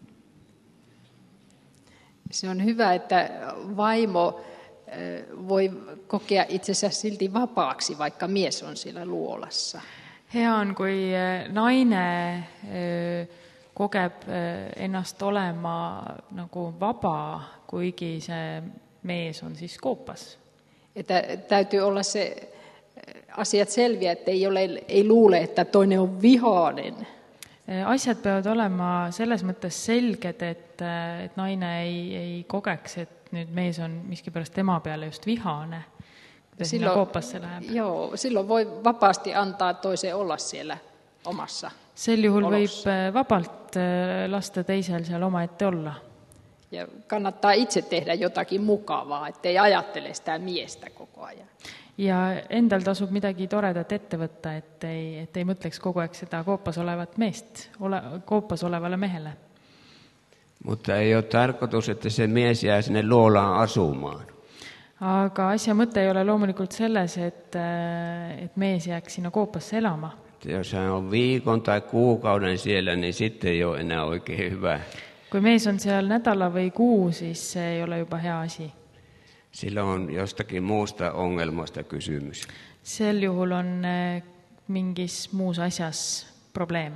Se on hyvä, että vaimo voi kokea itsensä silti vapaaksi, vaikka mies on siellä luolassa. Hea on, kui naine kogeb ennast olema nagu vaba, kuigi see mees on siis koopas. Että täytyy olla se asiat selviä, että ei luule, että toinen on vihainen. Asjad peavad olema selles mõttes selged, et naine ei kogeks, et nüüd mees on miskipärast tema peale just vihane, kui ta sinna koopasse läheb. Joo, silloin voi vapaasti antaa toisen olla siellä omassa Sel juhul olossa. võib vabalt lasta teisel seal omaette olla. Ja kannattaa itse tehdä jotakin mukavaa, ettei ajattele sitä miestä koko ajan. Ja endal tasub midagi toredat ette võtta, et ei mõtleks kogu aeg seda koopas olevat meest, koopas olevale mehele. Mutta ei ole tarkoitus, että se mies jää sinne luolaan asumaan. Aga asja mõte ei ole loomulikult selles, et mees jääks sinna koopasse elama. Jos hän on viikon tai kuukauden siellä, niin sitten ei ole enää oikein hyvä. Kui mees on seal nädala või kuu, siis see ei ole juba hea asi. Sillä on jostakin muusta ongelmasta kysymys. Sel juhul on mingis muus asjas probleem.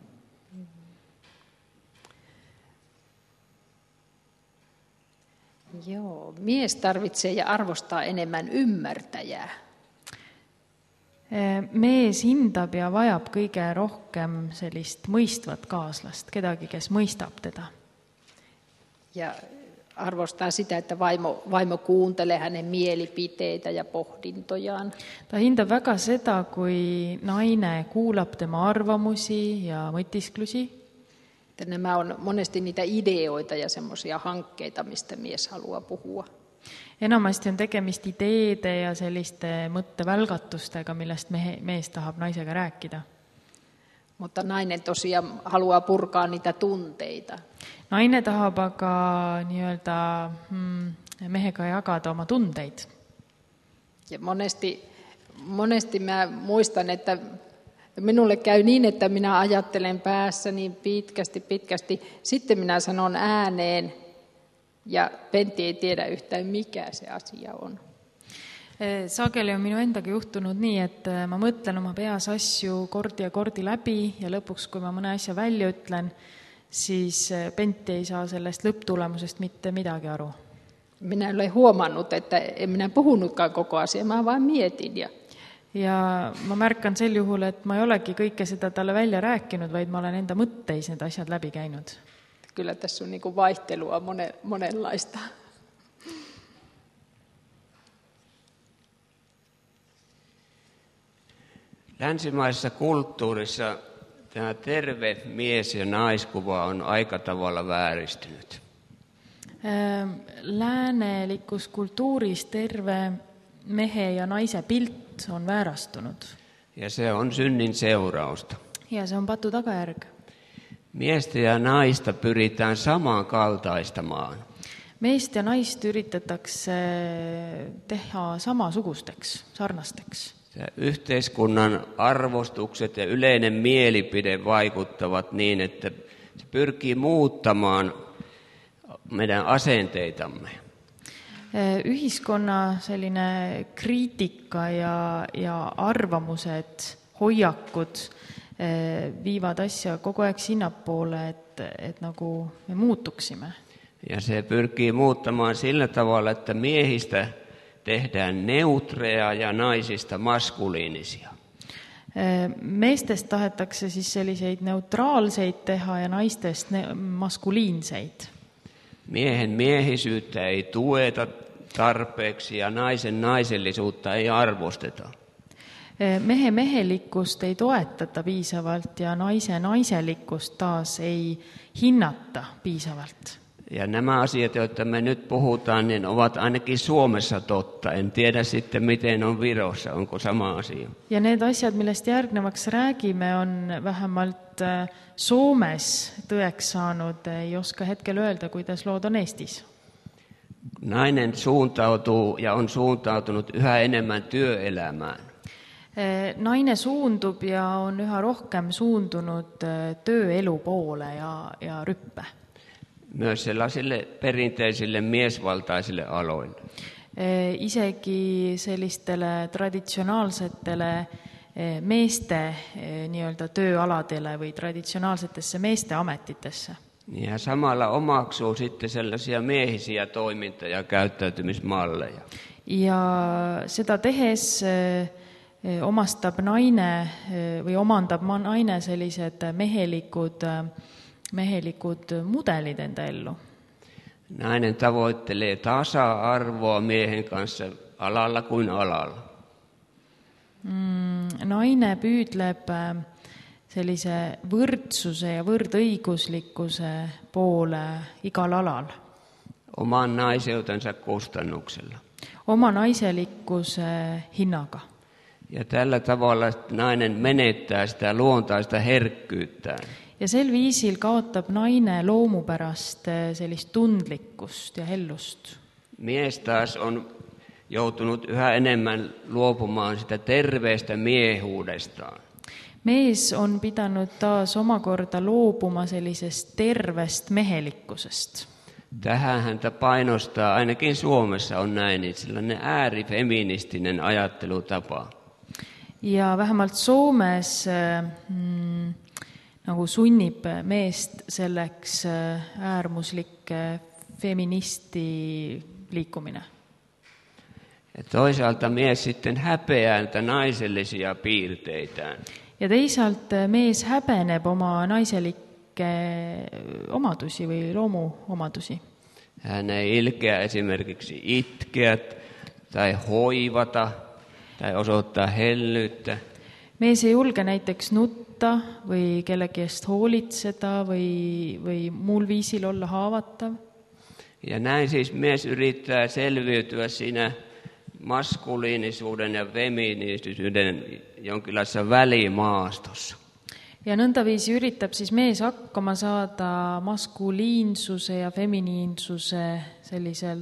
Joo, mies tarvitsee ja arvostaa enemmän ymmärtäjää. Mees hindab ja vajab kõige rohkem sellist mõistvat kaaslast, kedagi, kes mõistab teda. Ja arvostaa sitä, että vaimo kuuntelee hänen mielipiteitä ja pohdintojaan. Ta hindab väga seda, kui naine kuulab tema arvamusi ja mõtisklusi. Nämä on monesti niitä ideoita ja semmoisia hankkeita, mistä mies haluaa puhua. Enamasti on tegemist ideede ja selliste mõttevälgatustega, millest mees tahab naisega rääkida. Mutta nainen tosiaan haluaa purkaa niitä tunteita. Naine tahab aga nii-öelda mehega jagada oma tundeid. Ja monesti mä muistan, että minulle käy niin, että minä ajattelen päässä niin pitkästi. Sitten minä sanon ääneen ja Pentti ei tiedä yhtään mikä se asia on. Sageli on minu endaga juhtunud nii, et ma mõtlen oma peas asju kordi läbi ja lõpuks, kui ma mõne asja välja ütlen, siis Pentti ei saa sellest lõpptulemusest mitte midagi aru. Minä olen huomannut, että en minä puhunutkaan koko asia, mä vaan mietin. Ja ma märkan sel juhul, et ma ei olegi kõike seda talle välja rääkinud, vaid ma olen enda mõtteis need asjad läbi käinud. Kyllä tässä on niinku vaihtelua monenlaista. Länsimaisessa kulttuurissa tämä terve mies- ja naiskuva on aika tavalla vääristynyt. Läänelikus kulttuuris terve mehe ja naise pilt on väärastunud. Ja se on synnin seurausta. Ja se on patu tagajärg. Miestä ja naista pyritään samankaltaistamaan. Meest ja naist üritatakse teha samasugusteks, sarnasteks. Yhteiskunnan arvostukset ja yleinen mielipide vaikuttavat niin, että se pyrkii muuttamaan meidän asenteitamme. Ühiskonna selline kriitika ja arvamused, hoiakud viivad asja kogu aeg sinnapoole, et nagu me muutuksime. Ja se pyrkii muuttamaan sillä tavalla, että miehistä tehdään neutreja ja naisista maskuliinisia. Meestest tahetakse siis selliseid neutraalseid teha ja naistest maskuliinseid. Miehen miehisyyttä ei tueta tarpeeksi ja naisen naisellisuutta ei arvosteta. Mehe mehelikkust ei toetata piisavalt ja naise naiselikkust taas ei hinnata piisavalt. Ja nämä asiat, joita me nyt puhutaan, niin ovat ainakin Suomessa totta. En tiedä sitten, miten on Virossa. Onko sama asia? Ja need asjad, millest järgnevaks räägime, on vähemalt Soomes tõeks saanud. Ei oska hetkel öelda, kuidas lood on Eestis. Nainen suuntautuu ja on suuntautunut yhä enemmän työelämään. Naine suundub ja on üha rohkem suundunud tööelu poole ja ryppe. Myös sellaisille perinteisille miesvaltaisille aloille. Isegi sellistele traditsionaalsetele meeste nii-öelda tööaladele või traditsionaalsetesse meeste ametitesse. Ja samalla omaksuu sitten sellaisia miehisiä toiminta- ja käyttäytymismalleja. Ja seda tehes omastab naine või omandab naine sellised mehelikud mudelid enda ellu. Nainen tavoittelee tasa-arvoa miehen kanssa alalla kuin alalla. Naine püüdleb sellise võrdsuse ja võrdõiguslikkuse poole igal alal. Oman naiseutensa kustannuksella. Oma naiselikkuse hinnaga. Ja tällä tavalla nainen menettää sitä luontaista herkkyyttään. Ja sel viisil kaotab naine loomupärast sellist tundlikkust ja hellust. Mies taas on joutunut yhä enemmän luopumaan sitä terveestä miehuudestaan. Mees on pidanud taas omakorda loobuma sellisest tervest mehelikkusest. Tähän häntä painostaa, ainakin Suomessa on näin, niin sellainen äärifeministinen ajattelutapa. Ja vähemalt Soomes nagu sunnib meest selleks äärmuslik feministi liikumine. Ja toisaalta mies sitten häpeää näitä naisellisia piirteitään. Ja teisalt mees häbeneb oma naiselikke omadusi või loomu omadusi. Hän ei ilkeä esimerkiksi itkeä tai hoivata tai osoittaa hellyyttä. Mees ei julge näiteks nutta või kellegi eest hoolitseda või muul viisil olla haavatav. Ja näin siis mies yrittää selviytyä siinä maskuliinisuuden ja feministisyyden jonkinlaisessa välimaastossa. Ja nõndaviisi üritab siis mees hakkama saada maskuliinsuse ja feminiinsuse sellisel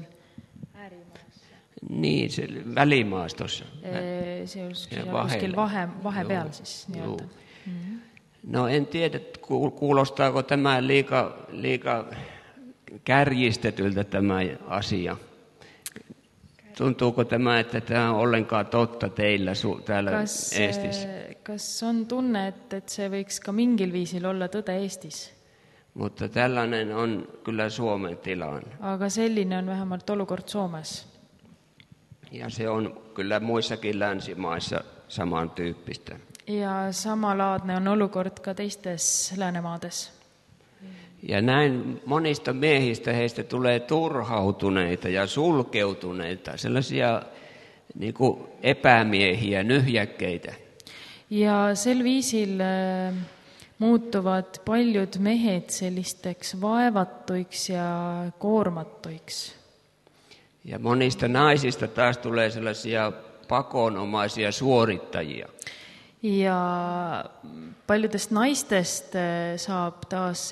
Niin, se välimaastossa. Se on kuskil vahepeal siis. No en tiedä, kuulostaako tämä liika kärjistetyltä tämä asia. Tuntuuko tämä, että tämä on ollenkaan totta teillä täällä Eestissä? Kas on tunne, että se võiks ka mingil viisil olla tõde Eestis? Mutta tällainen on kyllä Suomen tilanne. Aga selline on vähemalt olukord Soomes. Ja se on kyllä muissakin länsimaissa samantyyppistä. Ja samalaadne on olukord ka teistes läänemaades. Ja näin monista miehistä heistä tulee turhautuneita ja sulkeutuneita, sellaisia niin kuin epämiehiä, nyhjäkkeitä. Ja sel viisil muutuvad paljud mehed sellisteks vaevatuiksi ja koormatuiksi. Ja monista naisista taas tulee sellaisia pakonomaisia suorittajia. Ja paljudest naistest saab taas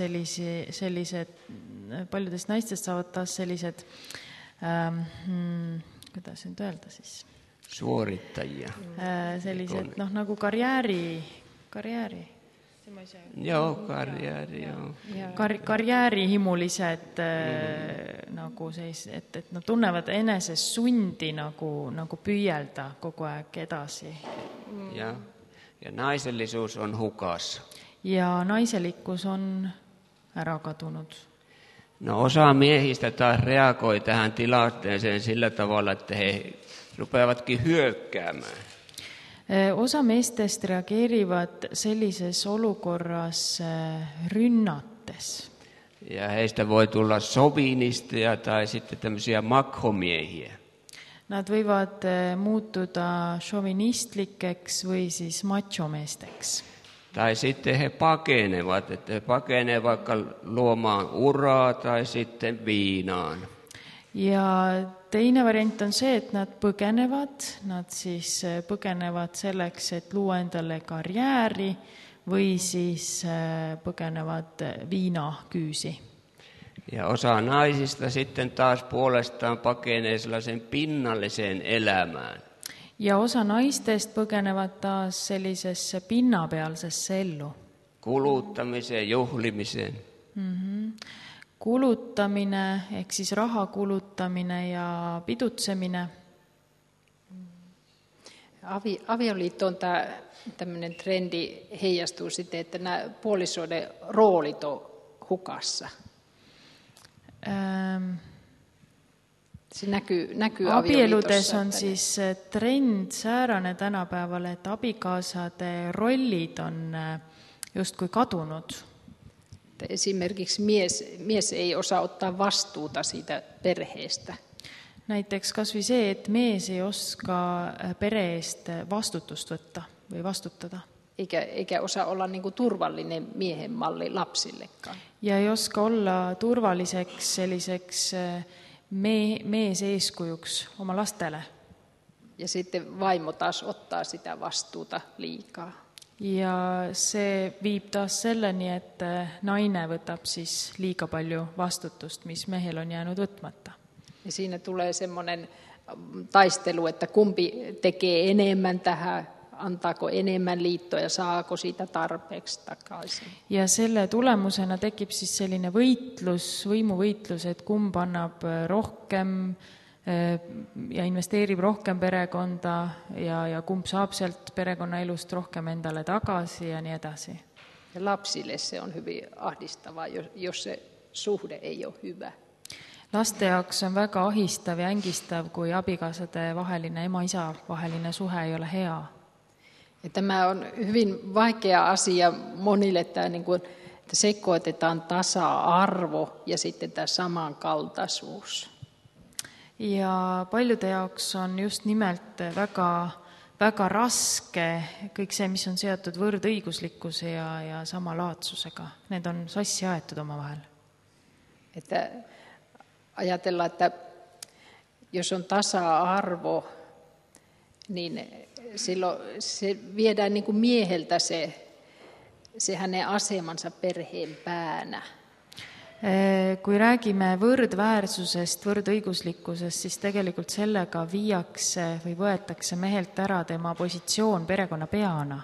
sellised kuidas nüüd öelda siis? suorittajia. Sellised nagu karjääri. Joo, karjääri, joo. Karjäärihimulised nagu et nad tunnevad eneses sundi nagu püüelda kogu aeg edasi. Ja naisellisuus on hukas. Ja naiselikkus on ära kadunud. No osa miehistä taas reagoi tähän tilanteeseen sillä tavalla, että he rupeavatkin hyökkäämään. Osa meestest reageerivad sellises olukorras rünnates. Ja heistä voi tulla sovinisteja tai sitten tämmöisiä makhomiehiä. Nad võivad muutuda šovinistlikeks või siis machomeesteks. Tai sitten he pakenevat, että he pakenee vaikka luomaan uraa tai sitten viinaan. Ja teine variant on see, et nad siis põgenevad selleks, et luua endale karjääri või siis põgenevad viinaküüsi. Ja osa naisista sitten taas puolestaan pakenee sellaisen pinnalliseen elämään. Ja osa naistest põgenevad taas sellisesse pinnapealsesse ellu. Kuluttamiseen, juhlimiseen. Kulutamine, ehk siis raha kulutamine ja pidutsemine. Avioliittoon tämmöinen trendi heijastuu sitten, että nämä puolisoiden roolit on hukassa. Se näkyy abieludes on siis trend säärane tänapäeval, et abikaasade rollid on justkui kadunud. Esimerkiksi mies ei osaa ottaa vastuuta siitä perheestä. Näiteks kas või see, et mees ei oska pere eest vastutust võtta või vastutada. Eikä osaa olla niin kuin turvallinen miehen malli lapsillekaan. Ja ei oska olla turvalliseks selliseks mees eeskujuks oma lastele. Ja sitten vaimo taas ottaa sitä vastuuta liikaa. Ja see viib taas selleni, et naine võtab siis liiga palju vastutust, mis mehel on jäänud võtmata. Ja siinä tulee semmoinen taistelu, että kumpi tekee enemmän tähän, antaako enemmän liittoja, saako siitä tarpeeksi takaisin. Ja selle tulemusena tekib siis selline võimuvõitlus, et kumb annab rohkem ja investeerib rohkem perekonda ja kumb saab sealt perekonnaelust rohkem endale tagasi ja nii edasi. Ja lapsille se on hyvin ahdistavaa, jos se suhde ei ole hyvä. Laste jaoks on väga ahistav ja ängistav, kui abikaasade vaheline, ema-isa vaheline suhe ei ole hea. Ja tämä on hyvin vaikea asia monille, että sekoitetaan tasa-arvo ja sitten tämä samankaltaisuus. Ja paljude jaoks on just nimelt väga raske kõik see, mis on seotud võrdõiguslikkuse ja samalaadsusega. Need on sassi aetud oma vahel. Että ajatellaan, että jos on tasa-arvo, niin silloin se viedään niin kuin mieheltä se hänen asemansa perheen päänä. Kui räägime võrdväärsusest, võrdõiguslikkusest, siis tegelikult sellega viiakse või võetakse mehelt ära tema positsioon perekonna peana.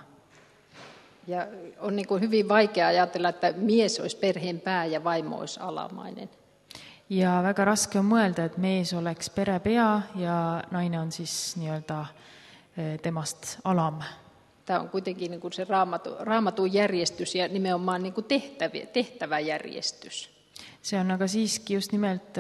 Ja on niin kuin hyvin vaikea ajatella, että mies olisi perheen pää ja vaimo olisi alamainen. Ja väga raske on mõelda, et mees oleks pere pea ja naine on siis nii-öelda temast alam. Tämä on kuitenkin niin kuin se raamatun järjestys ja nimenomaan niin kuin tehtäväjärjestys. See on aga siiski just nimelt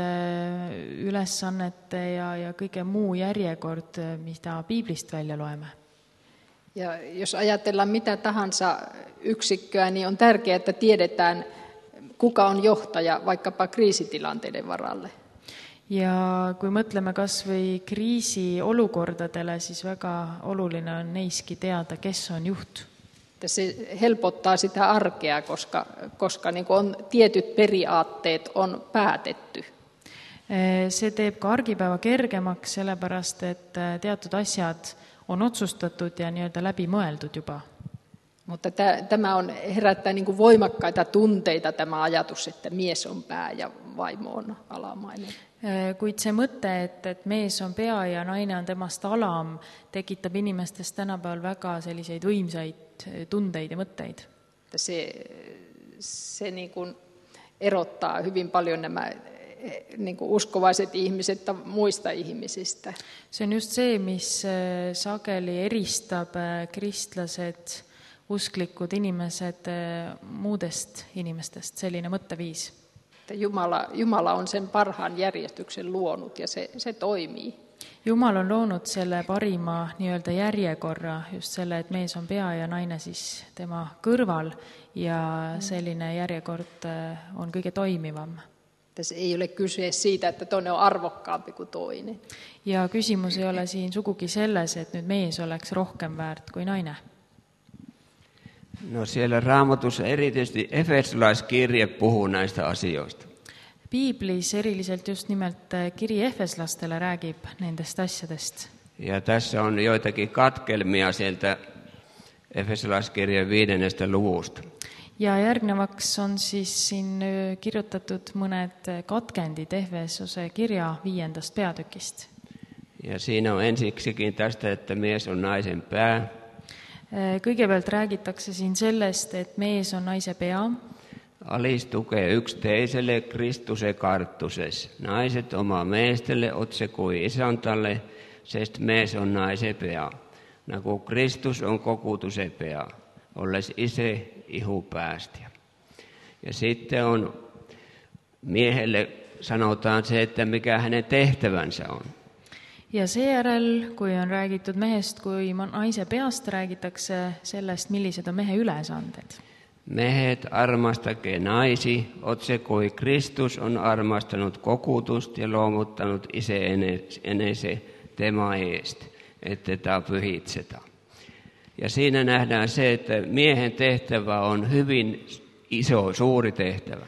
ülesannete ja kõige muu järjekord, mida Piiblist välja loeme. Ja jos ajatellaan mitä tahansa yksikköä, niin on tärkeää, että tiedetään, kuka on johtaja vaikkapa kriisitilanteiden varalle. Ja kui mõtleme kas või kriisiolukordadele, siis väga oluline on neiski teada, kes on juht. Se helpottaa sitä arkea, koska niin on tietyt periaatteet on päätetty. See teeb ka argipäeva kergemaks, sellepärast, et teatud asjad on otsustatud ja nii-öelda läbi mõeldud juba. Mutta tämä herättää niin kuin voimakkaita tunteita tämä ajatus, että mies on pää ja vaimo on alamainen. Kuid see mõte, et mees on pea ja naine on temast alam, tekitab inimestes tänapäeval väga selliseid võimsaid tundeid ja mõtteid. Se niin kuin erottaa hyvin paljon nämä niin kuin uskovaiset ihmiset muista ihmisistä. See on just see, mis sageli eristab kristlased, usklikud inimesed muudest inimestest, selline mõtteviis. Jumala on sen parhaan järjestyksen luonut ja se toimii. Jumal on loonud selle parima nii-öelda järjekorra, just selle, et mees on pea ja naine siis tema kõrval ja selline järjekord on kõige toimivam. Tässä ei ole kyse siitä, että toinen on arvokkaampi kuin toinen. Ja küsimus ei ole siin sugugi selles, et nüüd mees oleks rohkem väärt kui naine. No siellä Raamatussa erityisesti Efesolaiskirje puhuu näistä asioista. Piiblis eriliselt just nimelt kiri efeslastele räägib nendest asjadest. Ja tässä on joitakin katkelmia sieltä Efesolaiskirjan 5. luvusta. Ja järgnevaks on siis siin kirjutatud mõned katkendid Efesose kirja 5. peatükist. Ja siinä on ensiksikin tästä, että mies on naisen pää. Kõigepealt räägitakse siin sellest, et mees on naise pea. Alistuke yksi teiselle Kristuse karttuses. Naiset oma meestelle otsekui isäntälle, sest mies on naisen pea. Nagu Kristus on kokutuse pea, olles ise ihu päästiä. Ja sitten on miehelle sanotaan se, että mikä hänen tehtävänsä on. Ja seejärel, kui on räägitud mehest kui naise peast, räägitakse sellest, millised on mehe ülesanded. Mehet armastake naisi, otse kui Kristus on armastanut kokutust ja luomuttanut ise enese tema eest, että ta pyhitseta. Ja siinä nähdään se, että miehen tehtävä on hyvin iso, suuri tehtävä.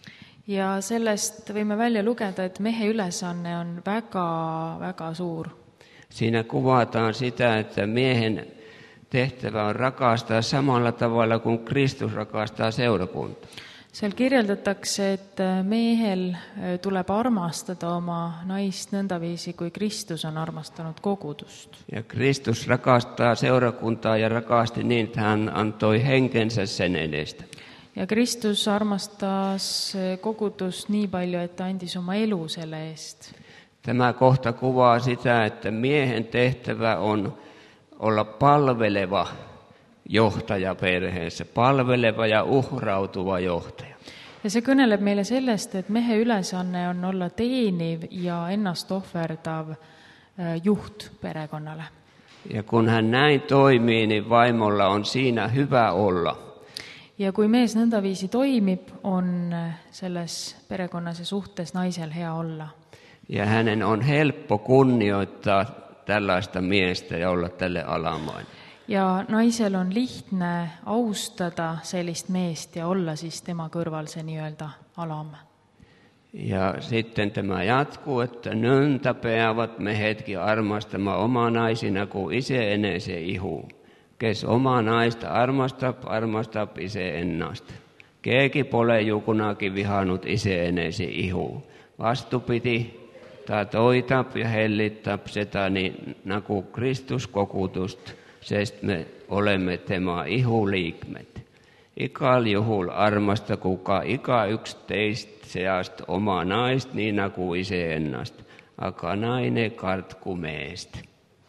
Ja sellest võime välja lugeda, et mehe ülesanne on väga suur. Siinä kuvataan sitä, että miehen tehtävä on rakastaa samalla tavalla kuin Kristus rakastaa seurakuntaa. Seal kirjeldatakse, et mehel tuleb armastada oma naist nõndaviisi, kui Kristus on armastanud kogudust. Ja Kristus rakastaa seurakuntaa ja rakasti niin, että hän antoi henkensä sen edestä. Ja Kristus armastas kogudust nii palju, että andis oma elu selle eest. Tämä kohta kuvaa sitä, että miehen tehtävä on olla palveleva johtaja perheessä, palveleva ja uhrautuva johtaja. Ja see kõneleb meile sellest, et mehe ülesanne on olla teeniv ja ennast ohverdav juht perekonnale. Ja kun hän näin toimii, niin vaimolla on siinä hyvä olla. Ja kui mees nõndaviisi toimib, on selles perekonnas ja suhtes naisel hea olla. Ja hänen on helppo kunnioittaa tällaista miestä ja olla tälle alamainen. Ja naisel on lihtne austada sellist meest ja olla siis tema kõrval see nii-öelda alam. Ja sitten tämä jatkuu, että nöntä peavat mehetkin armastamaan oma naisina kuin ise enese ihu. Kes oma naista armastab ise ennast. Keegi pole jukunakin vihannut ise enesi ihu. Vastupiti, ta toitab ja hellittab seda niin nagu Kristus kokutust, sest me olemme tema ihuliikmed. Ikal juhul armastakuka iga yksi teistä seast oma naist niin nagu ise ennast, aga naine kartku meest.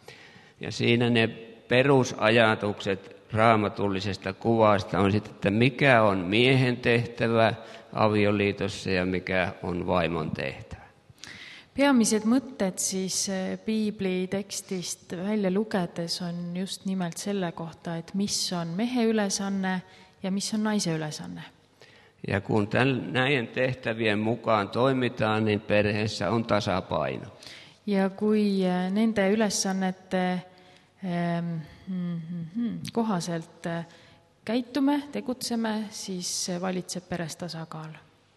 Ja siinä ne perusajatukset raamatullisesta kuvasta on sitten, että mikä on miehen tehtävä avioliitossa ja mikä on vaimon tehtävä. Peamised mõtted siis Piibli tekstist välja lugedes on just nimelt selle kohta, et mis on mehe ülesanne ja mis on naise ülesanne. Ja kun näiden tehtävien mukaan toimitaan, niin perheessä on tasapaino. Ja kui nende ülesannete kohaselt käitume, tegutseme, siis valitseb peres tasakaal.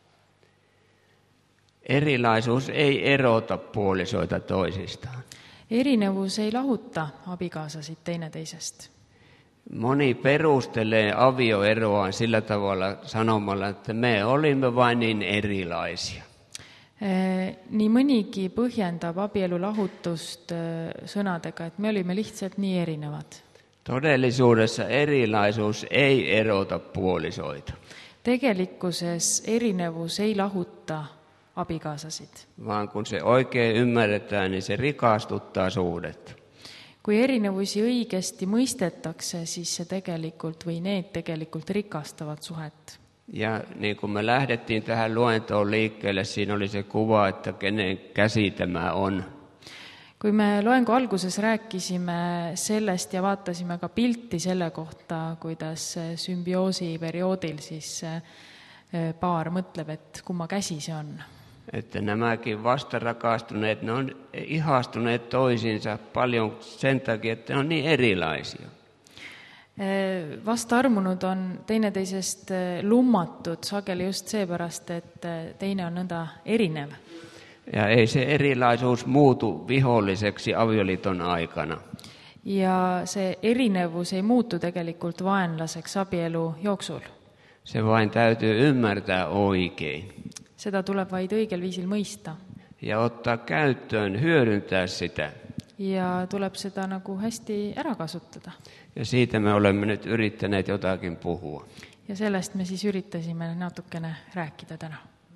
Erilaisuus ei erota puolisoita toisistaan. Erinevus ei lahuta abikaasasid teineteisest. Moni perustelee avioeroaan sillä tavalla sanomalla, että me olimme vain niin erilaisia. Nii mõnigi põhjendab abielu lahutust sõnadega, et me olime lihtsalt nii erinevad. Todellisuudessa erilaisuus ei erota puolisoita, Tegelikkuses erinevus ei lahuta abikaasasid. vaan kun se oikein ymmärretään, niin se rikastuttaa suhdetta. Kui erinevusi õigesti mõistetakse, siis see tegelikult või need tegelikult rikastavad suhet. Ja niin kuin me lähdettiin tähän luentoon liikkeelle, siinä oli se kuva, että kenen käsi tämä on. Kui me loengu alguses rääkisime sellest ja vaatasime ka pilti selle kohta, kuidas sümbioosi perioodil siis paar mõtleb, et kumma käsi see on. Että nämäkin vastarakastuneet, ne on ihastuneet toisiinsa paljon sen takia, että ne on niin erilaisia. Vastaarmunud on teineteisest lummatud sageli just seepärast, et teine on nõnda erinev. Ja ei se erilaisuus muutu viholliseksi avioliiton aikana. Ja see erinevus ei muutu tegelikult vaenlaseks abielu jooksul. Se vain täytyy ymmärtää oikein. Seda tuleb vaid õigel viisil mõista. Ja ottaa käyttöön, hyödyntää sitä. Ja tuleb seda nagu hästi ära kasutada. Ja siitä me olemme nyt yrittäneet jotakin puhua. Ja sellest me siis üritasime natukene rääkida täna.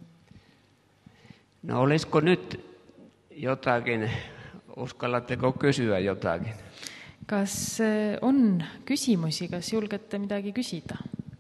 No olisiko nyt jotakin, uskallatteko kysyä jotakin? Kas on küsimusi, kas julgete midagi küsida?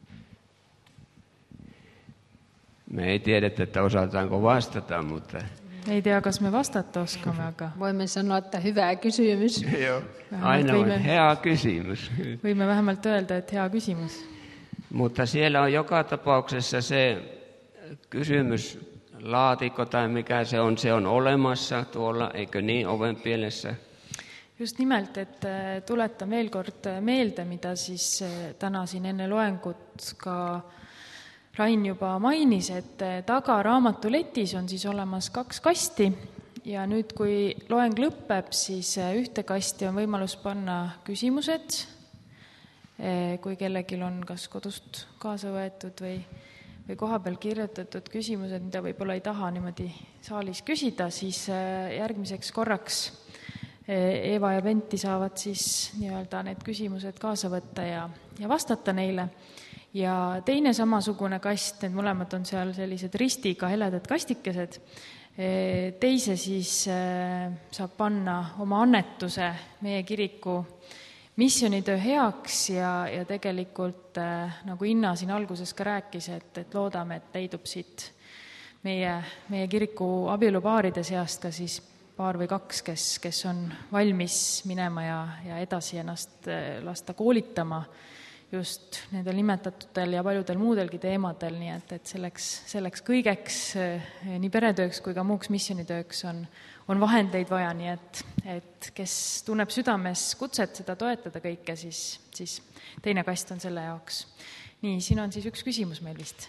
Me ei tiedetä, että osataanko vastata, mutta... Ei tea, kas me vastata oskame, aga... Voimme sanoa, että hyvä kysymys. Joo, aina on hea kysymys. Võime vähemalt öelda, et hea küsimus. Mutta siellä on joka tapauksessa se kysymyslaatikko tai mikä se on olemassa tuolla, eikö niin, ovenpielessä? Just nimelt, et tuletan veel kord meelde, mida siis täna siin enne loengut ka Rain juba mainis, et taga raamatuletis on siis olemas 2 kasti ja nüüd, kui loeng lõpeb, siis ühte kasti on võimalus panna küsimused, kui kellelgi on kas kodust kaasa võetud või koha peal kirjutatud küsimused, mida võib-olla ei taha niimoodi saalis küsida, siis järgmiseks korraks Eva ja Benti saavad siis nii-öelda need küsimused kaasa võtta ja vastata neile. Ja teine samasugune kast, need mõlemad on seal sellised ristiga heledad kastikesed, teise siis saab panna oma annetuse meie kiriku missioonitöö heaks ja tegelikult, nagu Inna siin alguses ka rääkis, et loodame, et leidub siit meie kiriku abielupaaride seast ka siis paar või 2, kes on valmis minema ja edasi ennast lasta koolitama just nendel nimetatutel ja paljudel muudelgi teemadel, nii et selleks kõigeks, nii peretööks kui ka muuks missioonitööks on vahendeid vaja, nii et kes tunneb südames kutset seda toetada kõike, siis teine kast on selle jaoks. Nii, siin on siis üks küsimus meil vist.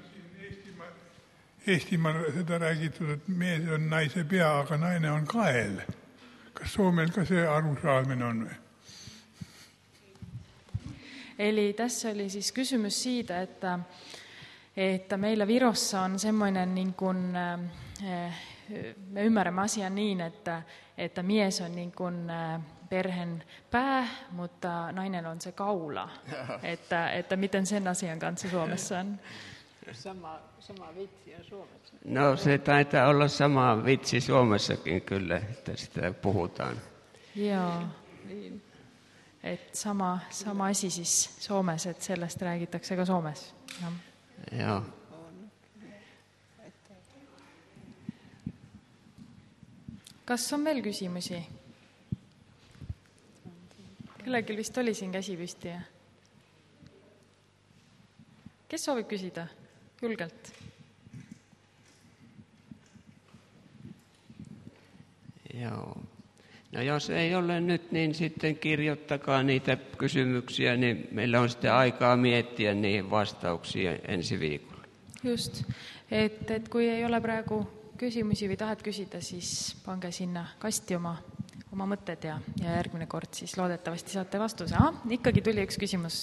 Eestimaal seda räägitud, et mees on naise pea, aga naine on kael. Kas Soomel ka see arusaaminen on või? Eli tässä oli siis kysymys siitä, että meillä Virossa on semmoinen, niin kuin, me ymmärrämme asian niin, että mies on niin kuin perheen pää, mutta nainen on se kaula. Että miten sen asian kanssa Suomessa on? Sama vitsi on Suomessa. No se taitaa olla sama vitsi Suomessakin kyllä, että sitä puhutaan. Joo. Et sama asi siis Soomes, et sellest räägitakse ka Soomes. Joo. Kas on veel küsimusi? Kellelgi vist oli siin käsi püsti. Kes soovib küsida? Julgelt. Joo. No jos ei ole nyt, niin sitten kirjoittakaa niitä kysymyksiä, niin meillä on sitten aikaa miettiä niihin vastauksia ensi viikolla. Just, et kui ei ole praegu küsimusi või tahet küsida, siis pange sinna kasti oma oma mõtted ja järgmine kord siis loodetavasti saate vastuse. Ikkagi tuli üks küsimus.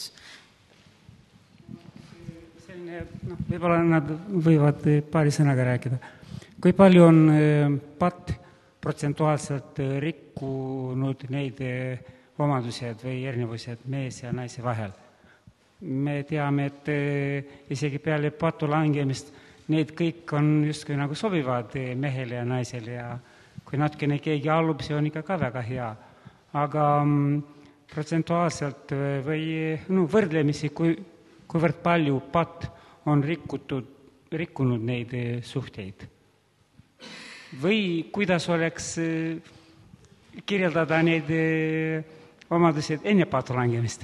Selline, võib-olla nad võivad paari sõnaga rääkida. Kui palju on PAT protsentuaalselt rikkunud neid omadused või erinevused mees ja naise vahel? Me teame, et isegi peale patu langemist need kõik on justkui nagu sobivad mehele ja naisele ja kui natukene keegi allub, see on ikka ka väga hea. Aga protsentuaalselt või võrdlemisi, kuivõrd palju PAT on rikkunud neid suhteid? Või kuidas oleks kirjeldada neid omadused enne patu langemist?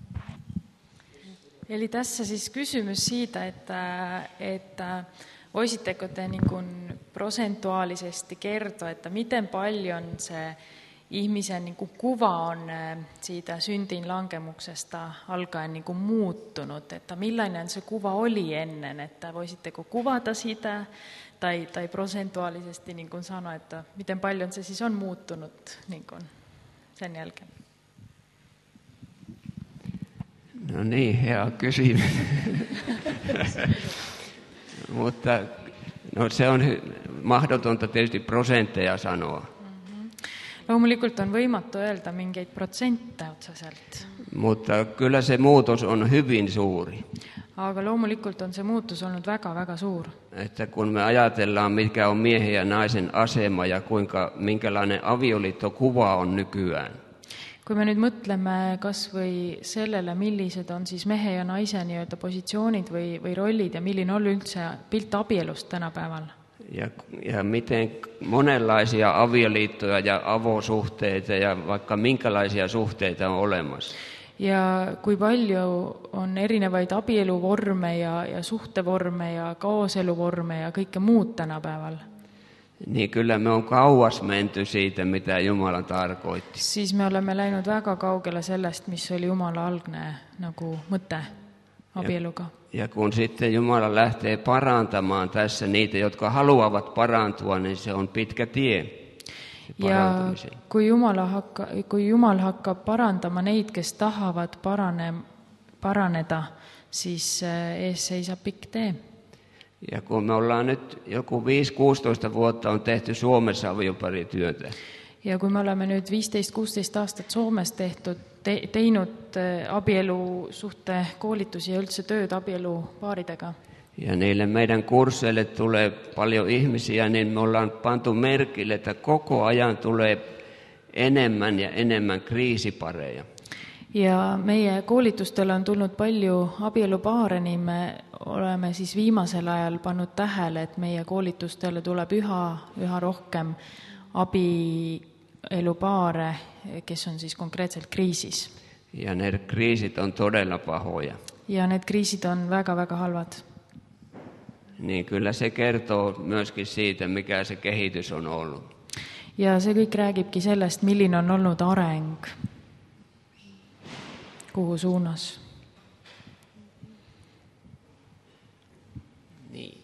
Eli tässä siis kysymys siitä, että voisitteko te niin kuin prosentuaalisesti kertoa, että miten paljon se ihmisen niin kuin kuva on siitä syntiin lankemuksesta alkaen niin kuin muuttunut, että millainen se kuva oli ennen, että voisitteko kuvata sitä tai prosentuaalisesti niin kuin sanoa, että miten paljon se siis on muuttunut niin kuin sen jälkeen? No niin, hea kysymys. Mutta se on mahdotonta tietysti prosentteja sanoa. Loomulikult on võimatu öelda mingeid protsente otseselt. Mutta kyllä se muutos on hyvin suuri. Aga loomulikult on se muutus olnud väga-väga suur. Että kun me ajatellaan, mikä on miehen ja naisen asema ja minkälainen avioliittokuva on nykyään. Kui me nüüd mõtleme kas või sellele, millised on siis mehe ja naise nii-öelda positsioonid või rollid ja milline on üldse pilt abielust tänapäeval. Ja miten monenlaisia avioliittoja ja avosuhteita ja vaikka minkälaisia suhteita on olemassa. Ja kui palju on erinevaid abieluvorme ja suhtevorme ja kaaseluvorme ja kõike muud tänapäeval. Niin kyllä me on kauas menty siitä, mitä Jumala tarkoitti. Siis me oleme läinud väga kaugele sellest, mis oli Jumala algne nagu mõte abieluga. Ja kun sitten Jumala lähtee parantamaan tässä niitä, jotka haluavat parantua, niin se on pitkä tie. Ja kui Jumal hakkab parandama neid, kes tahavad paraneda, siis ees seisab pikk tee. Ja kun me ollaan nyt joku 5-16 vuotta on tehty Suomessa avioparityötä. Ja kui me oleme nüüd 15-16 aastat Soomes teinud abielusuhte koolitusi ja üldse tööd abielupaaridega. Ja niille meidän kursseille tulee paljon ihmisiä, niin me ollaan pantu merkille, että koko ajan tulee enemmän ja enemmän kriisipareja. Ja meie koolitustele on tulnud palju abielupaare, niin me oleme siis viimasel ajal pannud tähele, et meie koolitustele tuleb üha rohkem abielupaare, kes on siis konkreetselt kriisis. Ja need kriisit on todella pahoja. Ja need kriisid on väga-väga halvad. Niin kyllä se kertoo myöskin siitä, mikä se kehitys on ollut. Ja see kõik räägibki sellest, milline on olnud areng. Kuhu suunas? Niin.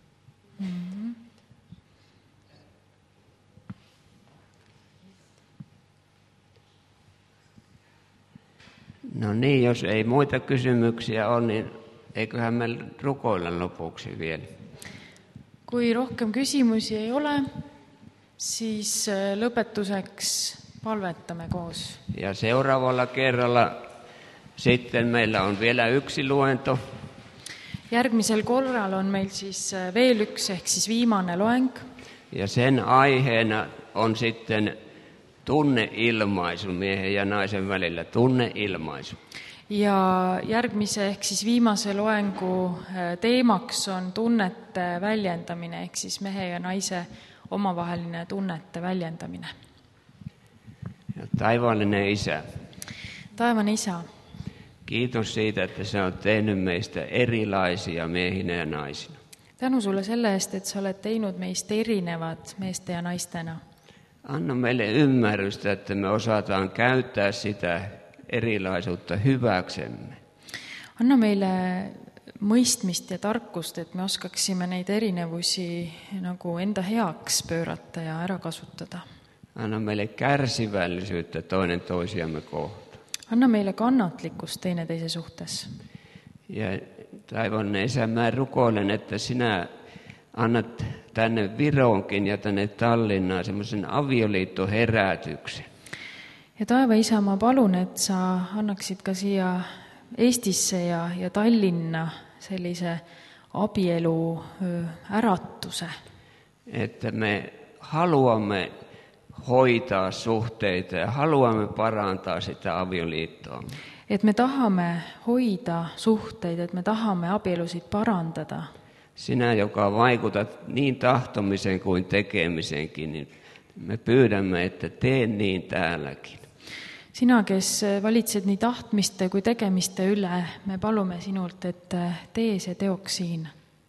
No niin, jos ei muita kysymyksiä ole, niin eiköhän me rukoilla lopuksi vielä. Kui rohkem küsimusi ei ole, siis lõpetuseks palvetame koos. Ja seuraavalla kerralla sitten meillä on vielä yksi luento. Järgmisel korral on meil siis veel üks ehk siis viimane loeng. Ja sen aiheena on sitten tunneilmaisu miehen ja naisen välillä, tunneilmaisu. Ja järgmise ehk siis viimase loengu teemaks on tunnete väljendamine ehk siis mehe ja naise omavaheline tunnete väljendamine. Ja taivaallinen Isä. Taivaan Isä. Kiitos siitä, että sä oot tehnyt meistä erilaisia miehinä ja naisina. Tänu sulle selle eest, et sa oled teinud meist erinevad meeste ja naistena. Anna meille ymmärrystä, että me osataan käyttää sitä erilaisuutta hyväksemme. Anna meile mõistmist ja tarkust, et me oskaksime neid erinevusi nagu enda heaks pöörata ja ära kasutada. Anna meille kärsivällisyyttä toinen toisiamme kohtaan. Anna meille kannatlikkust teineteise suhtes. Ja taivaallinen Isä, mä rukoilen, että sinä annat tänne Viroonkin ja tänne Tallinnaan semmoisen avioliittoherätyksen. Ja taeva Isä, ma palun, et sa annaksid ka siia Eestisse ja Tallinna sellise abielu äratuse. Että me haluamme hoitaa suhteita ja haluamme parantaa sitä avioliittoa. Et me tahame hoida suhteid, et me tahame abielusid parandada. Sinä, joka vaikutat niin tahtomiseen kuin tekemisenkin, niin me pyydämme, että tee niin täälläkin. Sina, kes valitsed nii tahtmiste kui tegemiste üle, me palume sinult, et tee see teoks siin.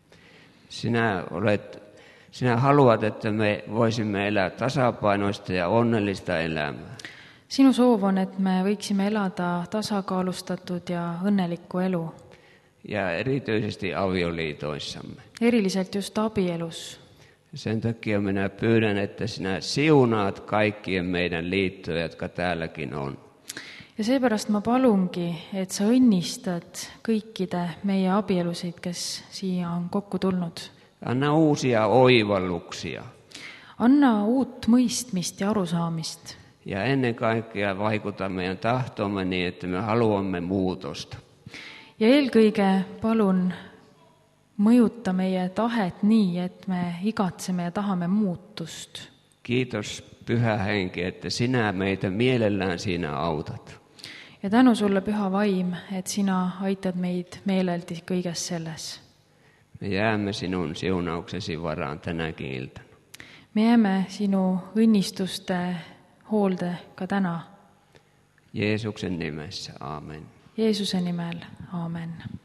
Sinä haluat, että me voisimme elää tasapainoista ja onnellista elämää. Sinu soov on, et me võiksime elada tasakaalustatud ja õnnelikku elu. Ja erityisesti avioliitoissamme. Eriliselt just abielus. Sen takia minä pyydän, että sinä siunaat kaikkien meidän liittoja, jotka täälläkin on. Ja seepärast ma palungi, et sa õnnistad kõikide meie abielusid, kes siia on kokku tulnud. Anna uusia oivalluksia. Anna uut mõistmist ja arusaamist. Ja ennen kaikkea vaikuta meidän tahtomme niin, että me haluamme muutosta. Ja eelkõige palun mõjuta meie tahet nii, et me igatseme ja tahame muutust. Kiitos Pyhä Henki, että sinä meitä mielellään siinä autat. Ja tänu sulle, Püha Vaim, et sina aitad meid meeleldi kõiges selles. Me jäämme sinun siunauksesi varaan tänäkin iltana. Me jääme sinu õnnistuste hoolde ka täna. Jeesuksen nimessä, aamen. Jeesuse nimel, aamen.